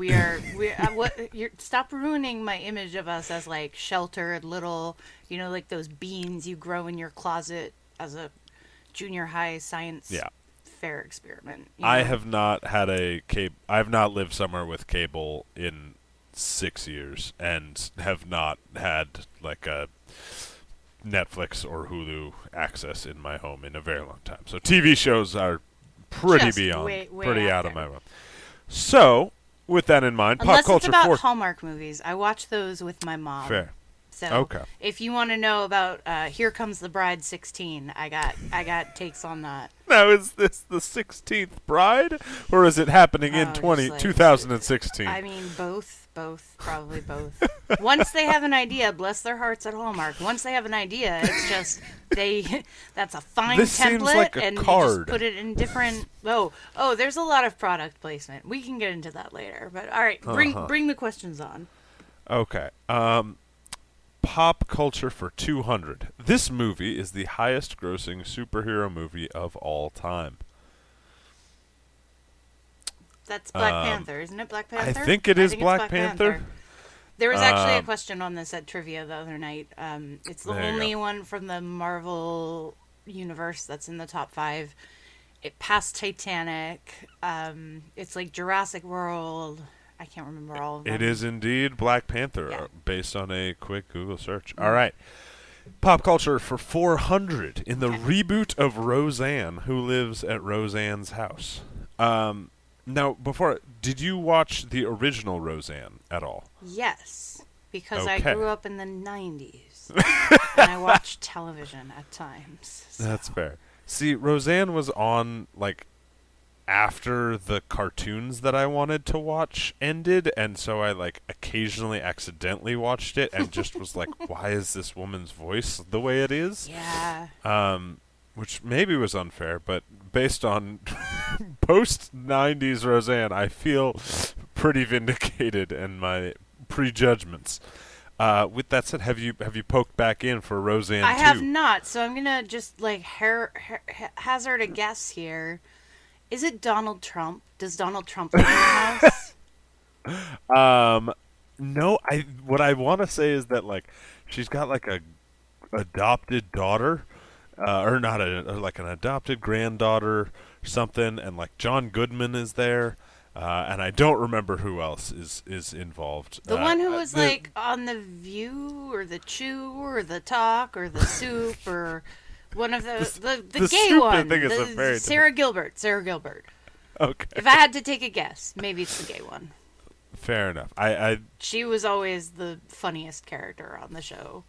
stop ruining my image of us as like sheltered little, like those beans you grow in your closet as a junior high science fair experiment. I have not had I have not lived somewhere with cable in 6 years, and have not had like a Netflix or Hulu access in my home in a very long time. So TV shows are pretty Just beyond, way pretty out out of there. my realm. So, with that in mind, Unless pop culture it's about for Hallmark movies. I watch those with my mom. fair. So Okay. if you want to know about Here Comes the Bride 16, I got takes on that. Now, is this the 16th Bride, or is it happening in Oh, just like- 2016? I mean, probably both. Once they have an idea, bless their hearts at Hallmark. Once they have an idea, it's just that's a fine This template, seems like a and you card. just put it in different. Oh, there's a lot of product placement. We can get into that later. But all right, bring the questions on. Okay. Pop culture for 200. This movie is the highest grossing superhero movie of all time. That's Black Panther, isn't it? Black Panther. I think it is it's Black Panther. There was actually a question on this at trivia the other night. It's the There you only go. one from the Marvel universe that's in the top 5. It passed Titanic. It's like Jurassic World. I can't remember all of them. It is indeed Black Panther, Yeah. based on a quick Google search. All right. Pop culture for 400. In the reboot of Roseanne, who lives at Roseanne's house. Now, did you watch the original Roseanne at all? Yes, because I Okay. grew up in the 90s. And I watched television at times. So. That's fair. See, Roseanne was on, like, after the cartoons that I wanted to watch ended, and so I like occasionally accidentally watched it and just was like, why is this woman's voice the way it is? Yeah. Which maybe was unfair, but based on post 90s Roseanne, I feel pretty vindicated in my prejudgments. With that said, have you poked back in for Roseanne 2? I have not, so I'm gonna just like hazard a guess here. Is it Donald Trump? Does Donald Trump live in the house? No. What I want to say is that like she's got like a adopted daughter, or not like an adopted granddaughter, or something, and like John Goodman is there. And I don't remember who else is involved. The one who was like on The View or The Chew or The Talk or The Soup or one of the gay Soup, one. I think is a very Sarah Gilbert. Sarah Gilbert. Okay. If I had to take a guess, maybe it's the gay one. Fair enough. She was always the funniest character on the show.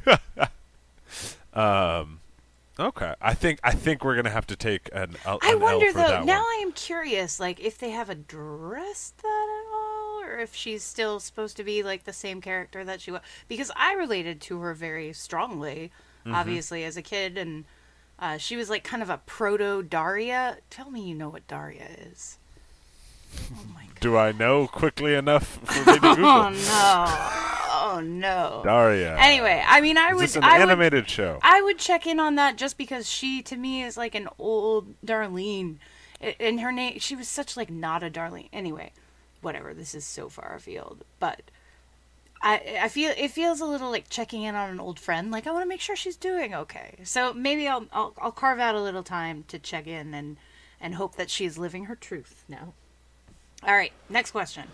Okay. I think we're gonna have to take an L I wonder for though. that Now one. I am curious, like if they have addressed that at all, or if she's still supposed to be like the same character that she was. Because I related to her very strongly, obviously as a kid, and she was like kind of a proto Daria. Tell me you know what Daria is. Oh my god. Do I know quickly enough for me to Google? Oh no. Oh no. Daria. Anyway, I mean, Is this an animated show? I would check in on that just because she, to me, is like an old Darlene. And her name, she was such like not a Darlene. Anyway, whatever. This is so far afield, but I feel it feels a little like checking in on an old friend. Like I want to make sure she's doing okay. So maybe I'll carve out a little time to check in and hope that she's living her truth now. All right, next question.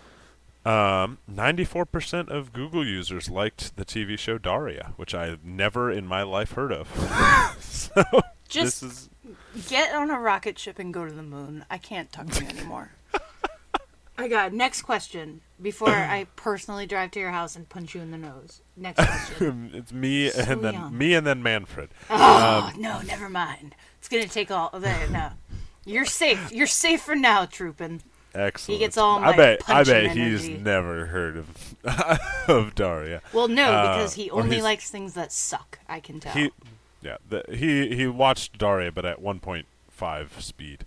94% of Google users liked the TV show Daria, which I never in my life heard of. So Just this is get on a rocket ship and go to the moon. I can't talk to you anymore. I got next question before I personally drive to your house and punch you in the nose. Next question. it's me and Leon. then Manfred. Oh, no, never mind. It's going to take all of that. No. You're safe. You're safe for now, Troopin'. Excellent. He gets all my I bet punching he's energy. never heard of of Daria. Well, no, because he or only he's- likes things that suck. I can tell. He watched Daria, but at 1.5 speed.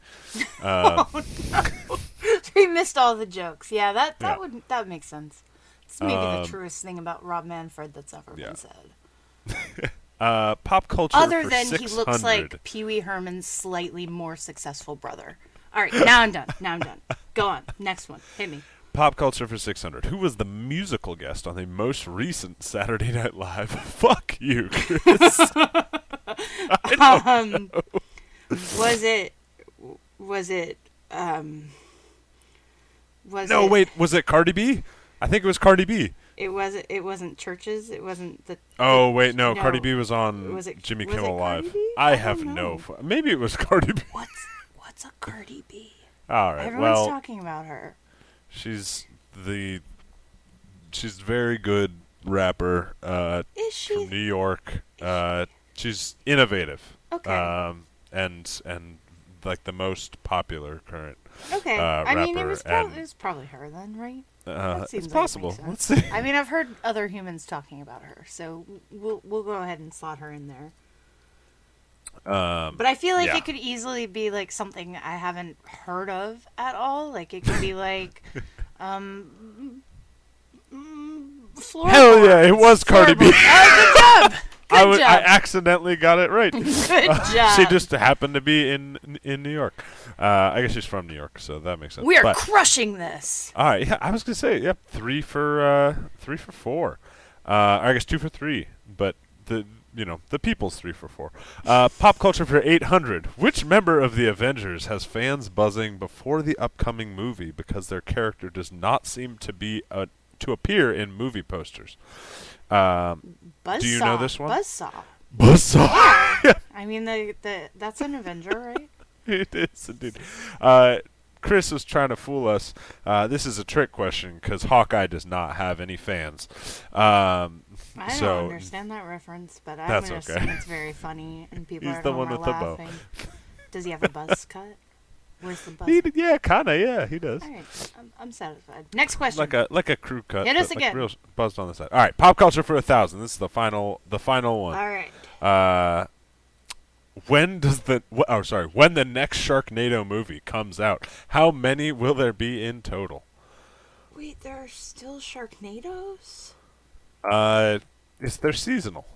He missed all the jokes. Yeah, that Yeah. would make sense. It's maybe the truest thing about Rob Manfred that's ever yeah. been said. Pop culture Other for than 600. he looks like Pee Wee Herman's slightly more successful brother. All right, now I'm done. Go on. Next one. Hit me. Pop culture for 600. Who was the musical guest on the most recent Saturday Night Live? Fuck you, Chris. Was it? No, wait. Was it Cardi B? I think it was Cardi B. It wasn't Churches. It wasn't the. Oh wait, no. No. Cardi B was on Was it- Jimmy was it Kimmel Cardi Live. B? I I have don't no. know. Maybe it was Cardi B. What's a Cardi B? All right. Everyone's well, talking about her. she's very good rapper. Is she? From New York. She's innovative. Okay. And like the most popular current. Okay. I mean, it was, rapper, and- it was probably her then, right? That seems it's like it possible. makes sense. Let's see. I mean, I've heard other humans talking about her, so we'll go ahead and slot her in there. But I feel like yeah. it could easily be like something I haven't heard of at all. Like it could be like, Hell yeah, it was Cardi B. Oh, good job. Good I job. accidentally got it right. Good job. She just happened to be in New York. I guess she's from New York, so that makes sense. We are But- crushing this. all right, yeah, I was gonna say, yep, 3 for 4. I guess 2 for 3, but the people's 3 for 4. Pop culture for 800. Which member of the Avengers has fans buzzing before the upcoming movie because their character does not seem to be to appear in movie posters? Buzzsaw. do you know this one? Buzzsaw. Buzzsaw. I mean, that's an Avenger, right? It is indeed. Chris was trying to fool us. This is a trick question because Hawkeye does not have any fans. I so don't understand that reference, but I'm That's going to okay. assume it's very funny and people He's are the one with the bow. laughing. Does he have a buzz cut? Where's the buzz? Yeah, kinda. Yeah, he does. All right, I'm satisfied. Next question. Like a crew cut. Hit us but, again. Real buzzed on the side. All right, pop culture for 1,000. This is the final one. All right. When the next Sharknado movie comes out, how many will there be in total? Wait, there are still Sharknadoes? They're seasonal.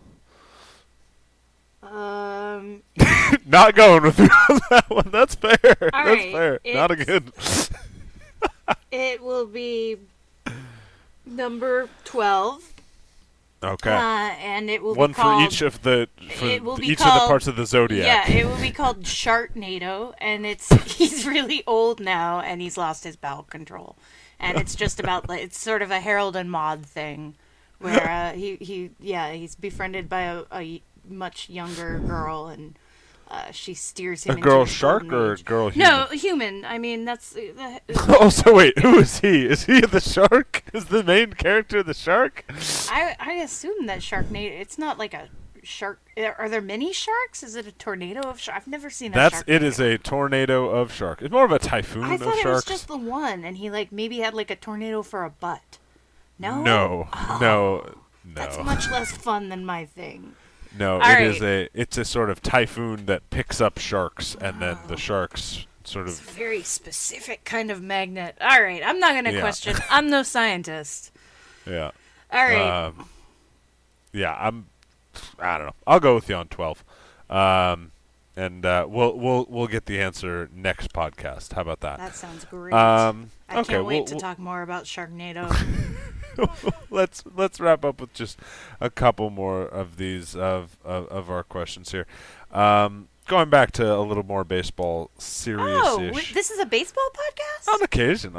All Not going with you on that one. That's fair. That's right, fair. Not a good. It will be number 12. Okay. And it will One be called... for each of the It will be each of called- the parts of the zodiac. Yeah, it will be called Sharknado, and he's really old now, and he's lost his bowel control, and it's just about it's sort of a Harold and Maude thing, where he's befriended by a much younger girl, and she steers him. A into girl his shark golden or a age. girl human? No, human. I mean, that's. Oh, so wait, who is he? Is he the shark? Is the main character the shark? I assume that Sharknado. It's not like a shark. Are there many sharks? Is it a tornado of sharks? I've never seen a shark. It is a tornado of shark. It's more of a typhoon I of thought sharks. it was just the one, and he maybe had a tornado for a butt. No. No. That's much less fun than my thing. No, All it's a sort of typhoon that picks up sharks, and then the sharks sort It's a of. very specific kind of magnet. All right, I'm not going to Yeah. question. I'm no scientist. Yeah. All right. Yeah, I don't know. I'll go with you on 12. And we'll get the answer next podcast. How about that? That sounds great. I I can't wait to talk more about Sharknado. let's wrap up with just a couple more of these of our questions here. Going back to a little more baseball serious-ish. This is a baseball podcast? On occasion.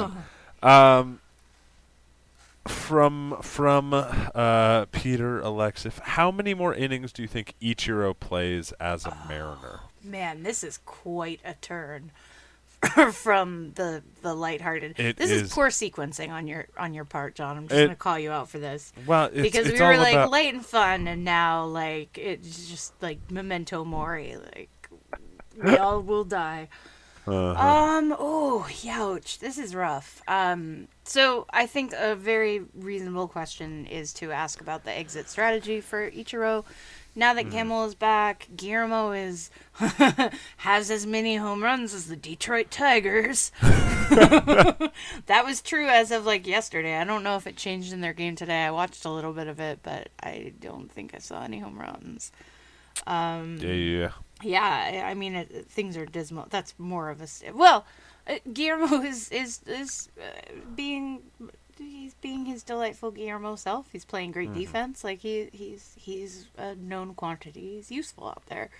From Peter Alexif, how many more innings do you think Ichiro plays as a Mariner? Man, this is quite a turn from the lighthearted. This is poor sequencing on your part, John. I'm just going to call you out for this. Well, because it's we were all about light and fun, and now it's just memento mori. We all will die. Oh, youch. This is rough. So I think a very reasonable question is to ask about the exit strategy for Ichiro. Now that Gamble is back, Guillermo has as many home runs as the Detroit Tigers. That was true as of yesterday. I don't know if it changed in their game today. I watched a little bit of it, but I don't think I saw any home runs. Yeah. Yeah, I mean things are dismal. That's more of a Guillermo is being his delightful Guillermo self. He's playing great defense. He's a known quantity. He's useful out there.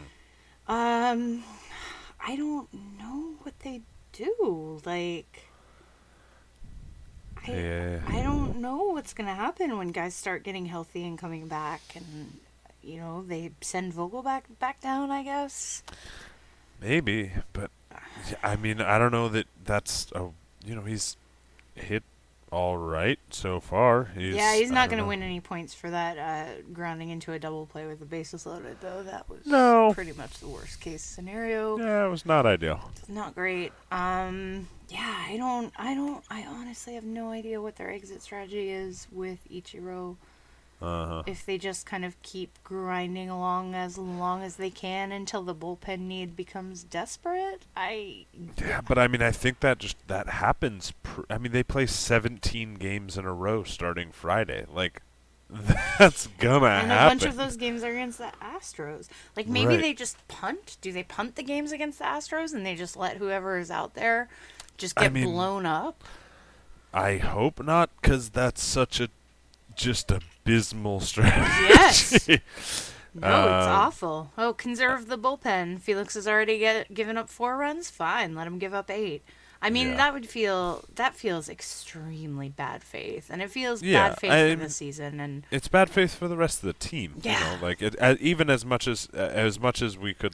I don't know what they do. I don't know what's gonna happen when guys start getting healthy and coming back, and they send Vogel back down, I guess. Maybe, but I mean, I don't know that's he's hit all right so far. He's not going to win any points for that grounding into a double play with the bases loaded, though. That was pretty much the worst case scenario. Yeah, it was not ideal. Not great. I honestly have no idea what their exit strategy is with Ichiro. If they just kind of keep grinding along as long as they can until the bullpen need becomes desperate. Yeah, but I mean, I think that happens. They play 17 games in a row starting Friday. That's gonna happen. And a bunch of those games are against the Astros. Maybe they just punt. Do they punt the games against the Astros and they just let whoever is out there just get blown up? I hope not, because that's such a abysmal strategy. Yes. No, it's awful. Oh, conserve the bullpen. Felix has already given up 4 runs. Fine, let him give up 8. I mean, that feels extremely bad faith, and it feels bad faith for the season, and it's bad faith for the rest of the team. Yeah, even as much as we could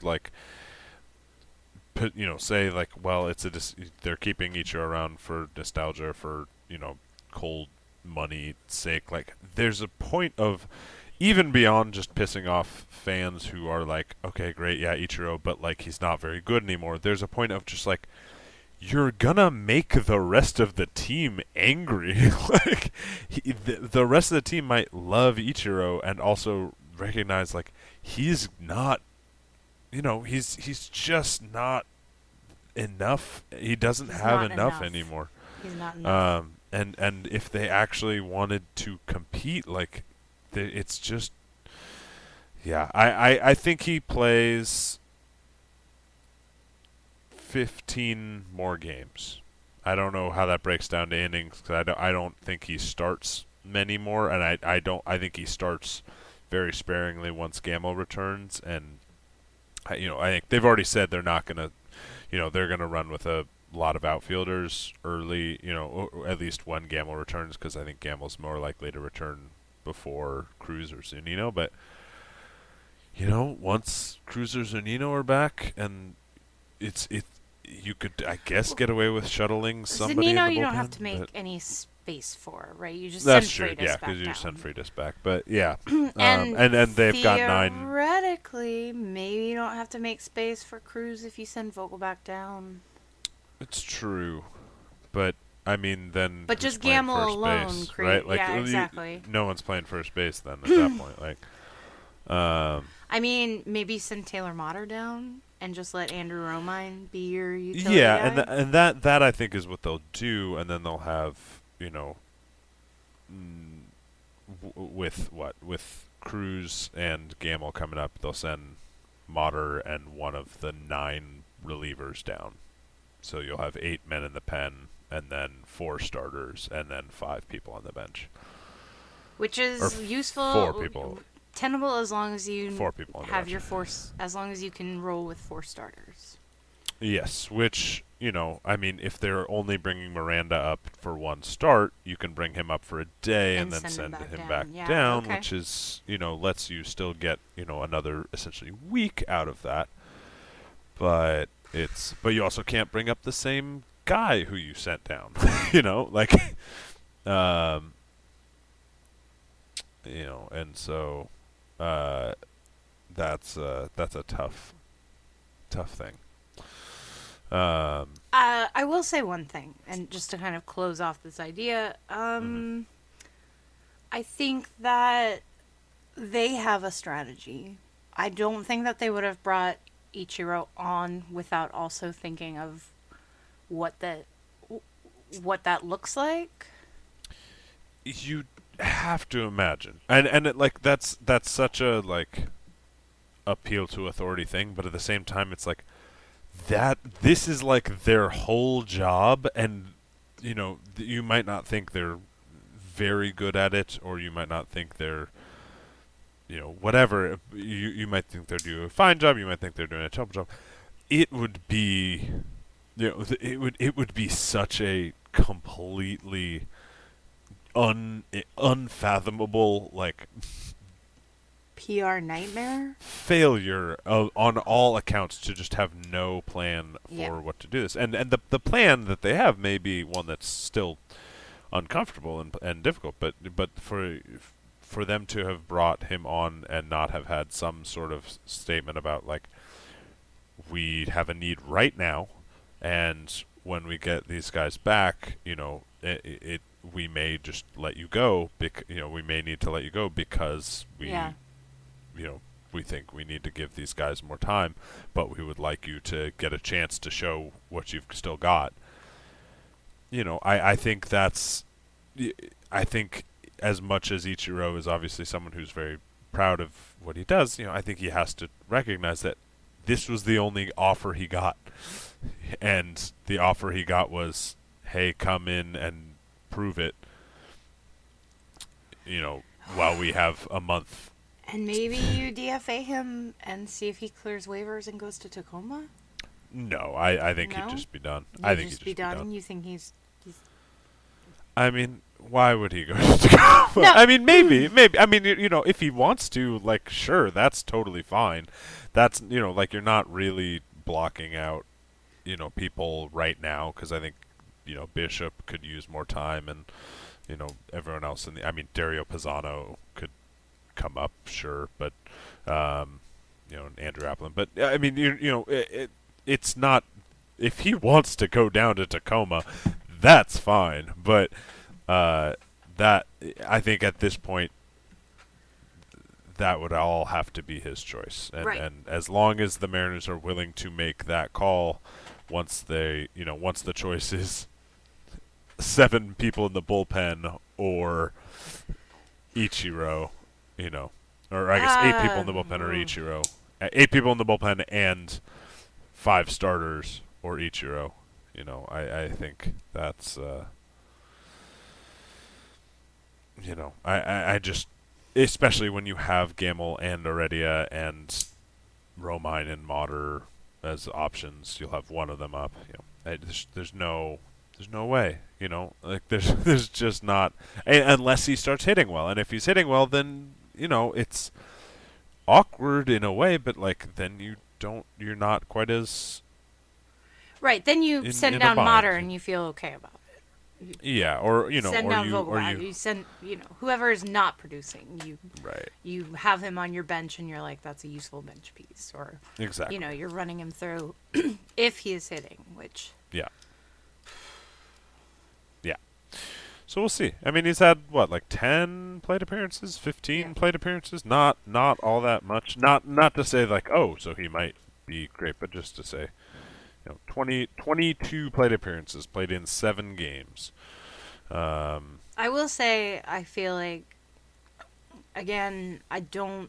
say they're keeping Ichiro around for nostalgia, for cold money sake. There's a point of even beyond just pissing off fans who are like, okay, great, yeah, Ichiro, but like he's not very good anymore. There's a point of just like, you're gonna make the rest of the team angry. Like the rest of the team might love Ichiro and also recognize like he's not, he's just not enough. He doesn't He's have not enough enough. anymore. He's not enough. And if they actually wanted to compete, like, it's just, yeah. I think he plays 15 more games. I don't know how that breaks down to innings because I don't think he starts many more, and I think he starts very sparingly once Gamble returns, and I think they've already said they're not gonna, they're gonna run with a lot of outfielders early, or at least when Gamble returns, because I think Gamble's more likely to return before Cruz or Zunino. But once Cruz or Zunino are back, and you could, I guess, get away with shuttling somebody in the Zanino, you don't bullpen, have to make but any space for, right? You just that's send true, Freitas yeah, back because you down. just send Freitas back. But yeah, And they've got 9. Theoretically, maybe you don't have to make space for Cruz if you send Vogel back down. It's true, but I mean, then. But who's just playing Gamble first alone base, create- right? Like, yeah, exactly. No one's playing first base then at that point. Like, I mean, maybe send Taylor Motter down and just let Andrew Romine be your utility yeah, guy. and that I think is what they'll do, and then they'll have with Cruz and Gamble coming up, they'll send Motter and one of the 9 relievers down. So you'll have 8 men in the pen, and then 4 starters, and then 5 people on the bench. Which is Or useful. 4 people. Tenable as long as you 4 people on the have bench. your force, as long as you can roll with 4 starters. Yes, which, I mean, if they're only bringing Miranda up for 1 start, you can bring him up for a day and then send him back Yeah, down, okay. which is, lets you still get, another essentially week out of that. But you also can't bring up the same guy who you sent down, and so that's a tough thing. I will say one thing, and just to kind of close off this idea, I think that they have a strategy. I don't think that they would have brought Ichiro on without also thinking of what that looks like. You have to imagine, and that's such a appeal to authority thing, but at the same time, it's like that. This is like their whole job, and you might not think they're very good at it, or you might not think they're whatever. You might think they're doing a fine job. You might think they're doing a terrible job. It would be, it would be such a completely unfathomable PR nightmare. failure on all accounts to just have no plan for Yeah. what to do this. And the plan that they have may be one that's still uncomfortable and difficult, but for them to have brought him on and not have had some sort of statement about we have a need right now, and when we get these guys back, we may just let you go. We may need to let you go because we think we need to give these guys more time, but we would like you to get a chance to show what you've still got. I think as much as Ichiro is obviously someone who's very proud of what he does, I think he has to recognize that this was the only offer he got. And the offer he got was, hey, come in and prove it, while we have a month. And maybe you DFA him and see if he clears waivers and goes to Tacoma? No, I think No? he'd just be done. He'd I think just he'd be just be done. done. You think he's I mean, why would he go to Tacoma? No. I mean, maybe. I mean, if he wants to, sure, that's totally fine. That's, you're not really blocking out, people right now, because I think, Bishop could use more time, and, everyone else I mean, Dario Pisano could come up, sure, but and Andrew Appleton. But I mean, it's not. If he wants to go down to Tacoma, that's fine. But that I think at this point, that would all have to be his choice. And, Right. and as long as the Mariners are willing to make that call, once the choice is 7 people in the bullpen or Ichiro, or I guess 8 people in the bullpen or Ichiro, 8 people in the bullpen and 5 starters or Ichiro, I think that's, I just, especially when you have Gamble and Heredia and Romine and Motter as options, you'll have one of them up. There's no way. There's just not, unless he starts hitting well. And if he's hitting well, then it's awkward in a way. But then you're not quite as Right. Then you send in a down bind. Motter and you feel okay about it. yeah, or Send or down you Vogelbach. You send whoever is not producing. right, You have him on your bench and you're like, that's a useful bench piece. Or exactly, you're running him through if he is hitting, which yeah. So we'll see. I mean, he's had 10 plate appearances, 15 Yeah. plate appearances. Not all that much. Not to say so he might be great, but just to say, 22 plate appearances, played in 7 games. I will say I feel like, again, I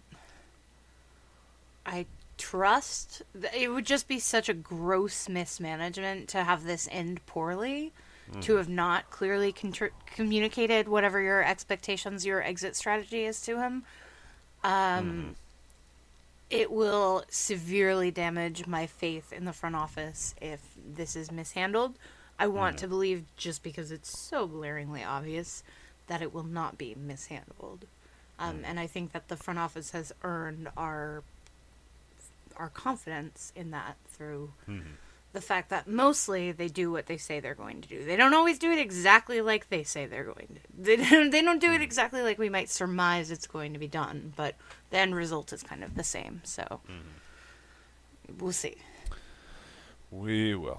trust. It would just be such a gross mismanagement to have this end poorly, to have not clearly communicated whatever your expectations, your exit strategy is to him. It will severely damage my faith in the front office if this is mishandled. I want to believe, just because it's so glaringly obvious, that it will not be mishandled. And I think that the front office has earned our confidence in that through the fact that mostly they do what they say they're going to do. They don't always do it exactly like they say they're going to. They don't do it exactly like we might surmise it's going to be done, but the end result is kind of the same. So we'll see. We will.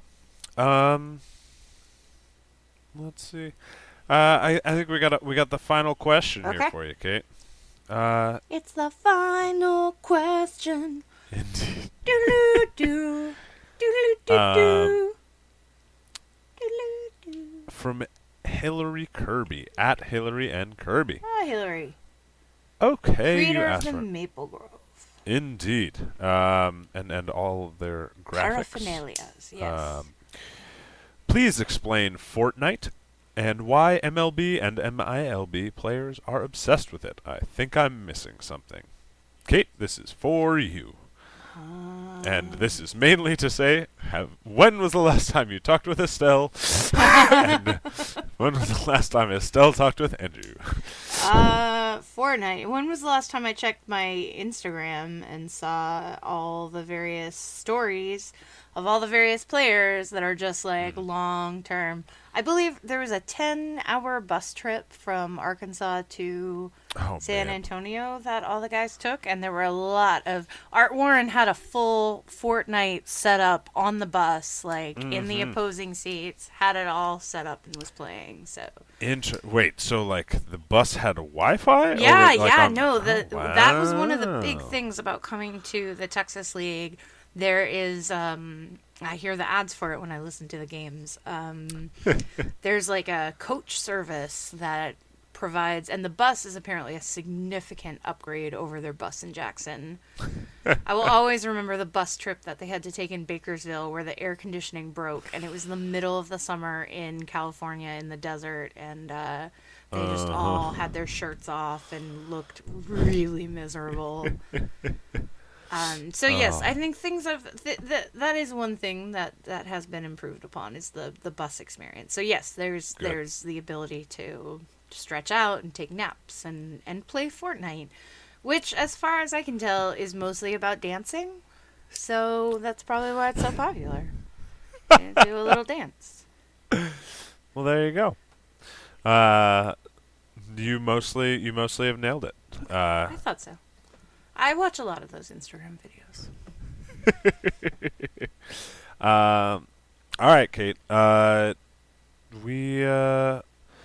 Let's see. I think we got the final question here Okay. for you, Kate. It's the final question. Indeed. Doodle-doo. Doodle-doo-doo. Doodle-doo. From Hillary Kirby at Hillary and Kirby. Ah, Hillary. Okay, you Creator of asked the for it. Maple Grove. Indeed. And all of their graphics. Paraphernalias, yes. Please explain Fortnite and why MLB and MILB players are obsessed with it. I think I'm missing something. Kate, this is for you. And this is mainly to say, when was the last time you talked with Estelle? And when was the last time Estelle talked with Andrew? Fortnite. When was the last time I checked my Instagram and saw all the various stories of all the various players that are just like long term? I believe there was a 10-hour bus trip from Arkansas to San Antonio that all the guys took, and there were a lot of Art Warren had a full Fortnite set up on the bus, like in the opposing seats, had it all set up and was playing. So Wait, so the bus had a Wi-Fi? yeah, Or, no, that was one of the big wow. things about coming to the Texas League. There is, I hear the ads for it when I listen to the games. There's like a coach service that provides, and the bus is apparently a significant upgrade over their bus in Jackson. I will always remember the bus trip that they had to take in Bakersville where the air conditioning broke, and it was the middle of the summer in California in the desert, and they just all had their shirts off and looked really miserable. So yes, I think things have that is one thing that has been improved upon is the bus experience. So yes, there's the ability to stretch out and take naps and play Fortnite, which as far as I can tell is mostly about dancing. So that's probably why it's so popular. Do a little dance. Well, there you go. you mostly have nailed it. I thought so. I watch a lot of those Instagram videos. All right, Kate. We're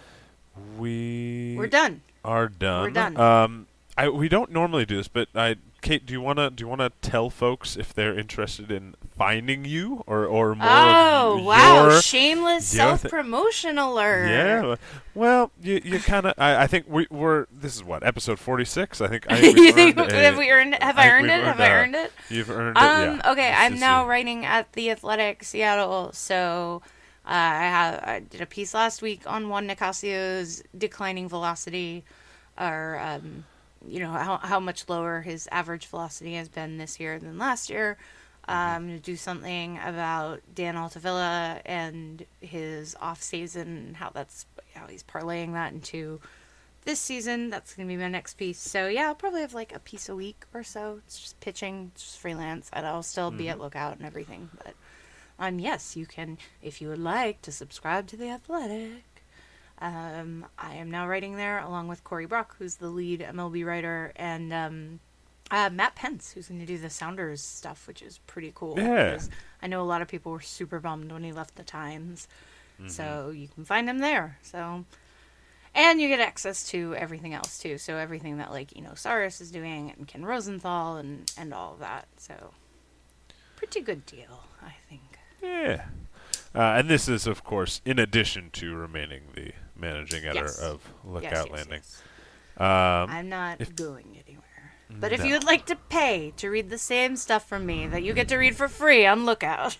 done. Are done. We're done. We don't normally do this, but Kate, do you wanna tell folks if they're interested in finding you or more? Oh of wow! your, Shameless self-promotion alert. Yeah. Well, you kind of. I think we're. This is what, episode 46. I think. You think have I earned it? You've earned it. Yeah. Okay. I'm now writing at The Athletic Seattle, so I did a piece last week on Juan Nicasio's declining velocity, or how much lower his average velocity has been this year than last year. I'm going to do something about Dan Altavilla and his off season, how he's parlaying that into this season. That's going to be my next piece. So yeah, I'll probably have like a piece a week or so. It's just pitching, it's just freelance, and I'll still be at Lookout and everything. But yes, you can, if you would like to subscribe to The Athletic. I am now writing there along with Corey Brock, who's the lead MLB writer, and Matt Pence, who's going to do the Sounders stuff, which is pretty cool. Yeah. I know a lot of people were super bummed when he left the Times. So you can find him there. So, and you get access to everything else too. So everything that Saris is doing, and Ken Rosenthal and all of that. So pretty good deal, I think. Yeah. And this is, of course, in addition to remaining the managing editor of Lookout Landing. Yes. I'm not going anywhere. But if you would like to pay to read the same stuff from me that you get to read for free on Lookout.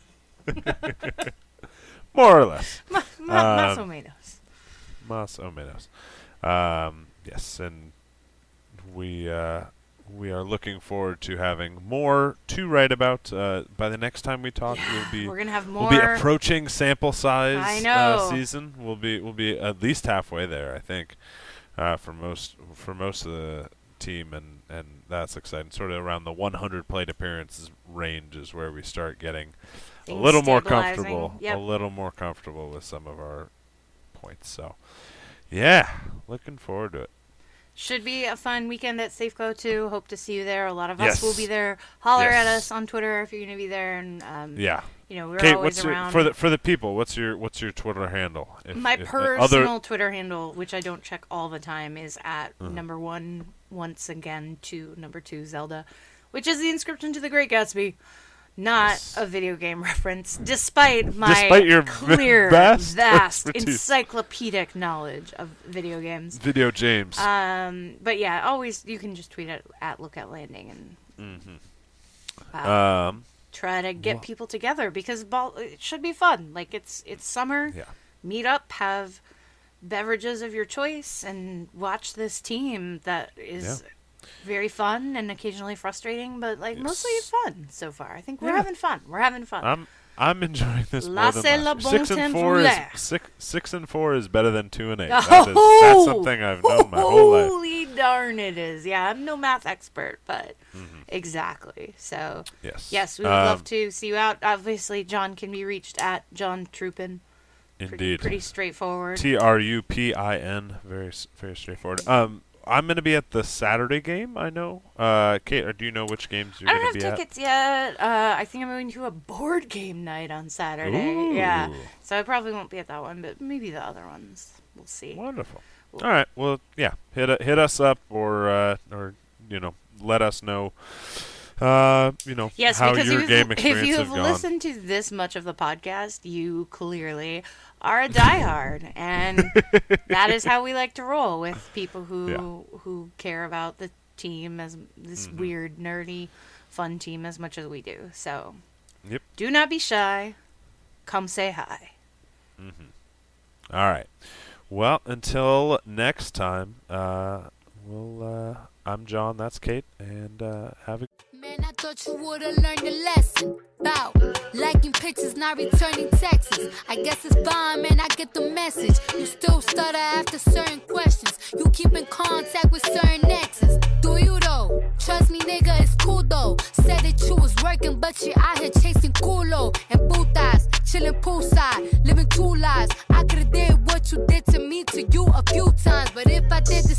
More or less. Más o menos. Más o menos. Yes, and we are looking forward to having more to write about. By the next time we talk, we're gonna have more. We'll be approaching sample size season. We'll be at least halfway there, I think, for most of the team, and that's exciting. Sort of around the 100 plate appearances range is where we start getting a little more comfortable. Yep. A little more comfortable with some of our points. So, yeah, looking forward to it. Should be a fun weekend at Safeco too. Hope to see you there. A lot of us will be there. Holler at us on Twitter if you're going to be there. And we're Kate, always around. For the people, what's your Twitter handle? My personal Twitter handle, which I don't check all the time, is at number 1 once again to number 2 Zelda, which is the inscription to The Great Gatsby. Not a video game reference, despite your clear, vast, encyclopedic knowledge of video games. Video James. But yeah, always you can just tweet at Lookout Landing and try to get people together because it should be fun. Like it's summer. Yeah. Meet up, have beverages of your choice, and watch this team that is. Yeah. Very fun and occasionally frustrating, but mostly fun so far. I think we're having fun. I'm enjoying this more than last year. 6-4 is better than 2-8. That's something I've known my whole life. Holy darn, it is! Yeah, I'm no math expert, but exactly. So yes, we would love to see you out. Obviously, John can be reached at John Trupin. Indeed, pretty straightforward. Trupin, very very straightforward. I'm going to be at the Saturday game, I know. Kate, do you know which games you're going to be at? I don't have tickets yet. I think I'm going to a board game night on Saturday. Ooh. Yeah. So I probably won't be at that one, but maybe the other ones. We'll see. Wonderful. All right. Well, yeah. Hit us up or let us know. Yes, how because your game experience if you have gone. listened to this much of the podcast, you clearly are a diehard, and that is how we like to roll with people who care about the team as this weird, nerdy, fun team as much as we do. So, do not be shy. Come say hi. All right. Well, until next time, I'm John. That's Kate, and have a. Man, I thought you would've learned a lesson about liking pictures, not returning texts. I guess it's fine, man, I get the message. You still stutter after certain questions. You keep in contact with certain exes. Do you though? Trust me, nigga, it's cool though. Said that you was working, but you're out here chasing culo and putas, chilling poolside, living two lives. I could've did what you did to me, to you a few times, but if I did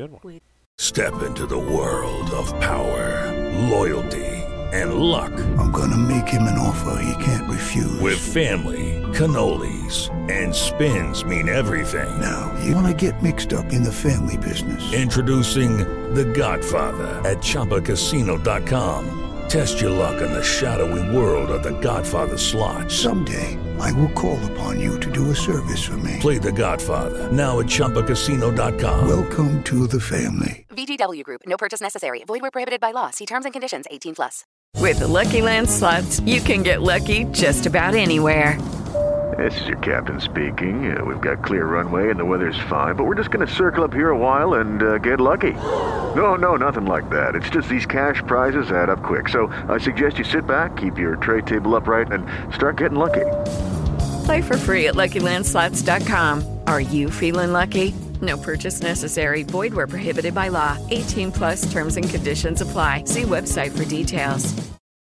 good one. Step into the world of power, loyalty, and luck. I'm gonna make him an offer he can't refuse. With family, cannolis, and spins mean everything. Now, you wanna get mixed up in the family business. Introducing The Godfather at ChumbaCasino.com. Test your luck in the shadowy world of The Godfather slot. Someday, I will call upon you to do a service for me. Play The Godfather now at ChumbaCasino.com. Welcome to the family. VGW Group. No purchase necessary. Void where prohibited by law. See terms and conditions. 18+. With the Lucky Land Slots, you can get lucky just about anywhere. This is your captain speaking. We've got clear runway and the weather's fine, but we're just going to circle up here a while and get lucky. No, nothing like that. It's just these cash prizes add up quick. So I suggest you sit back, keep your tray table upright, and start getting lucky. Play for free at LuckyLandSlots.com. Are you feeling lucky? No purchase necessary. Void where prohibited by law. 18+ terms and conditions apply. See website for details.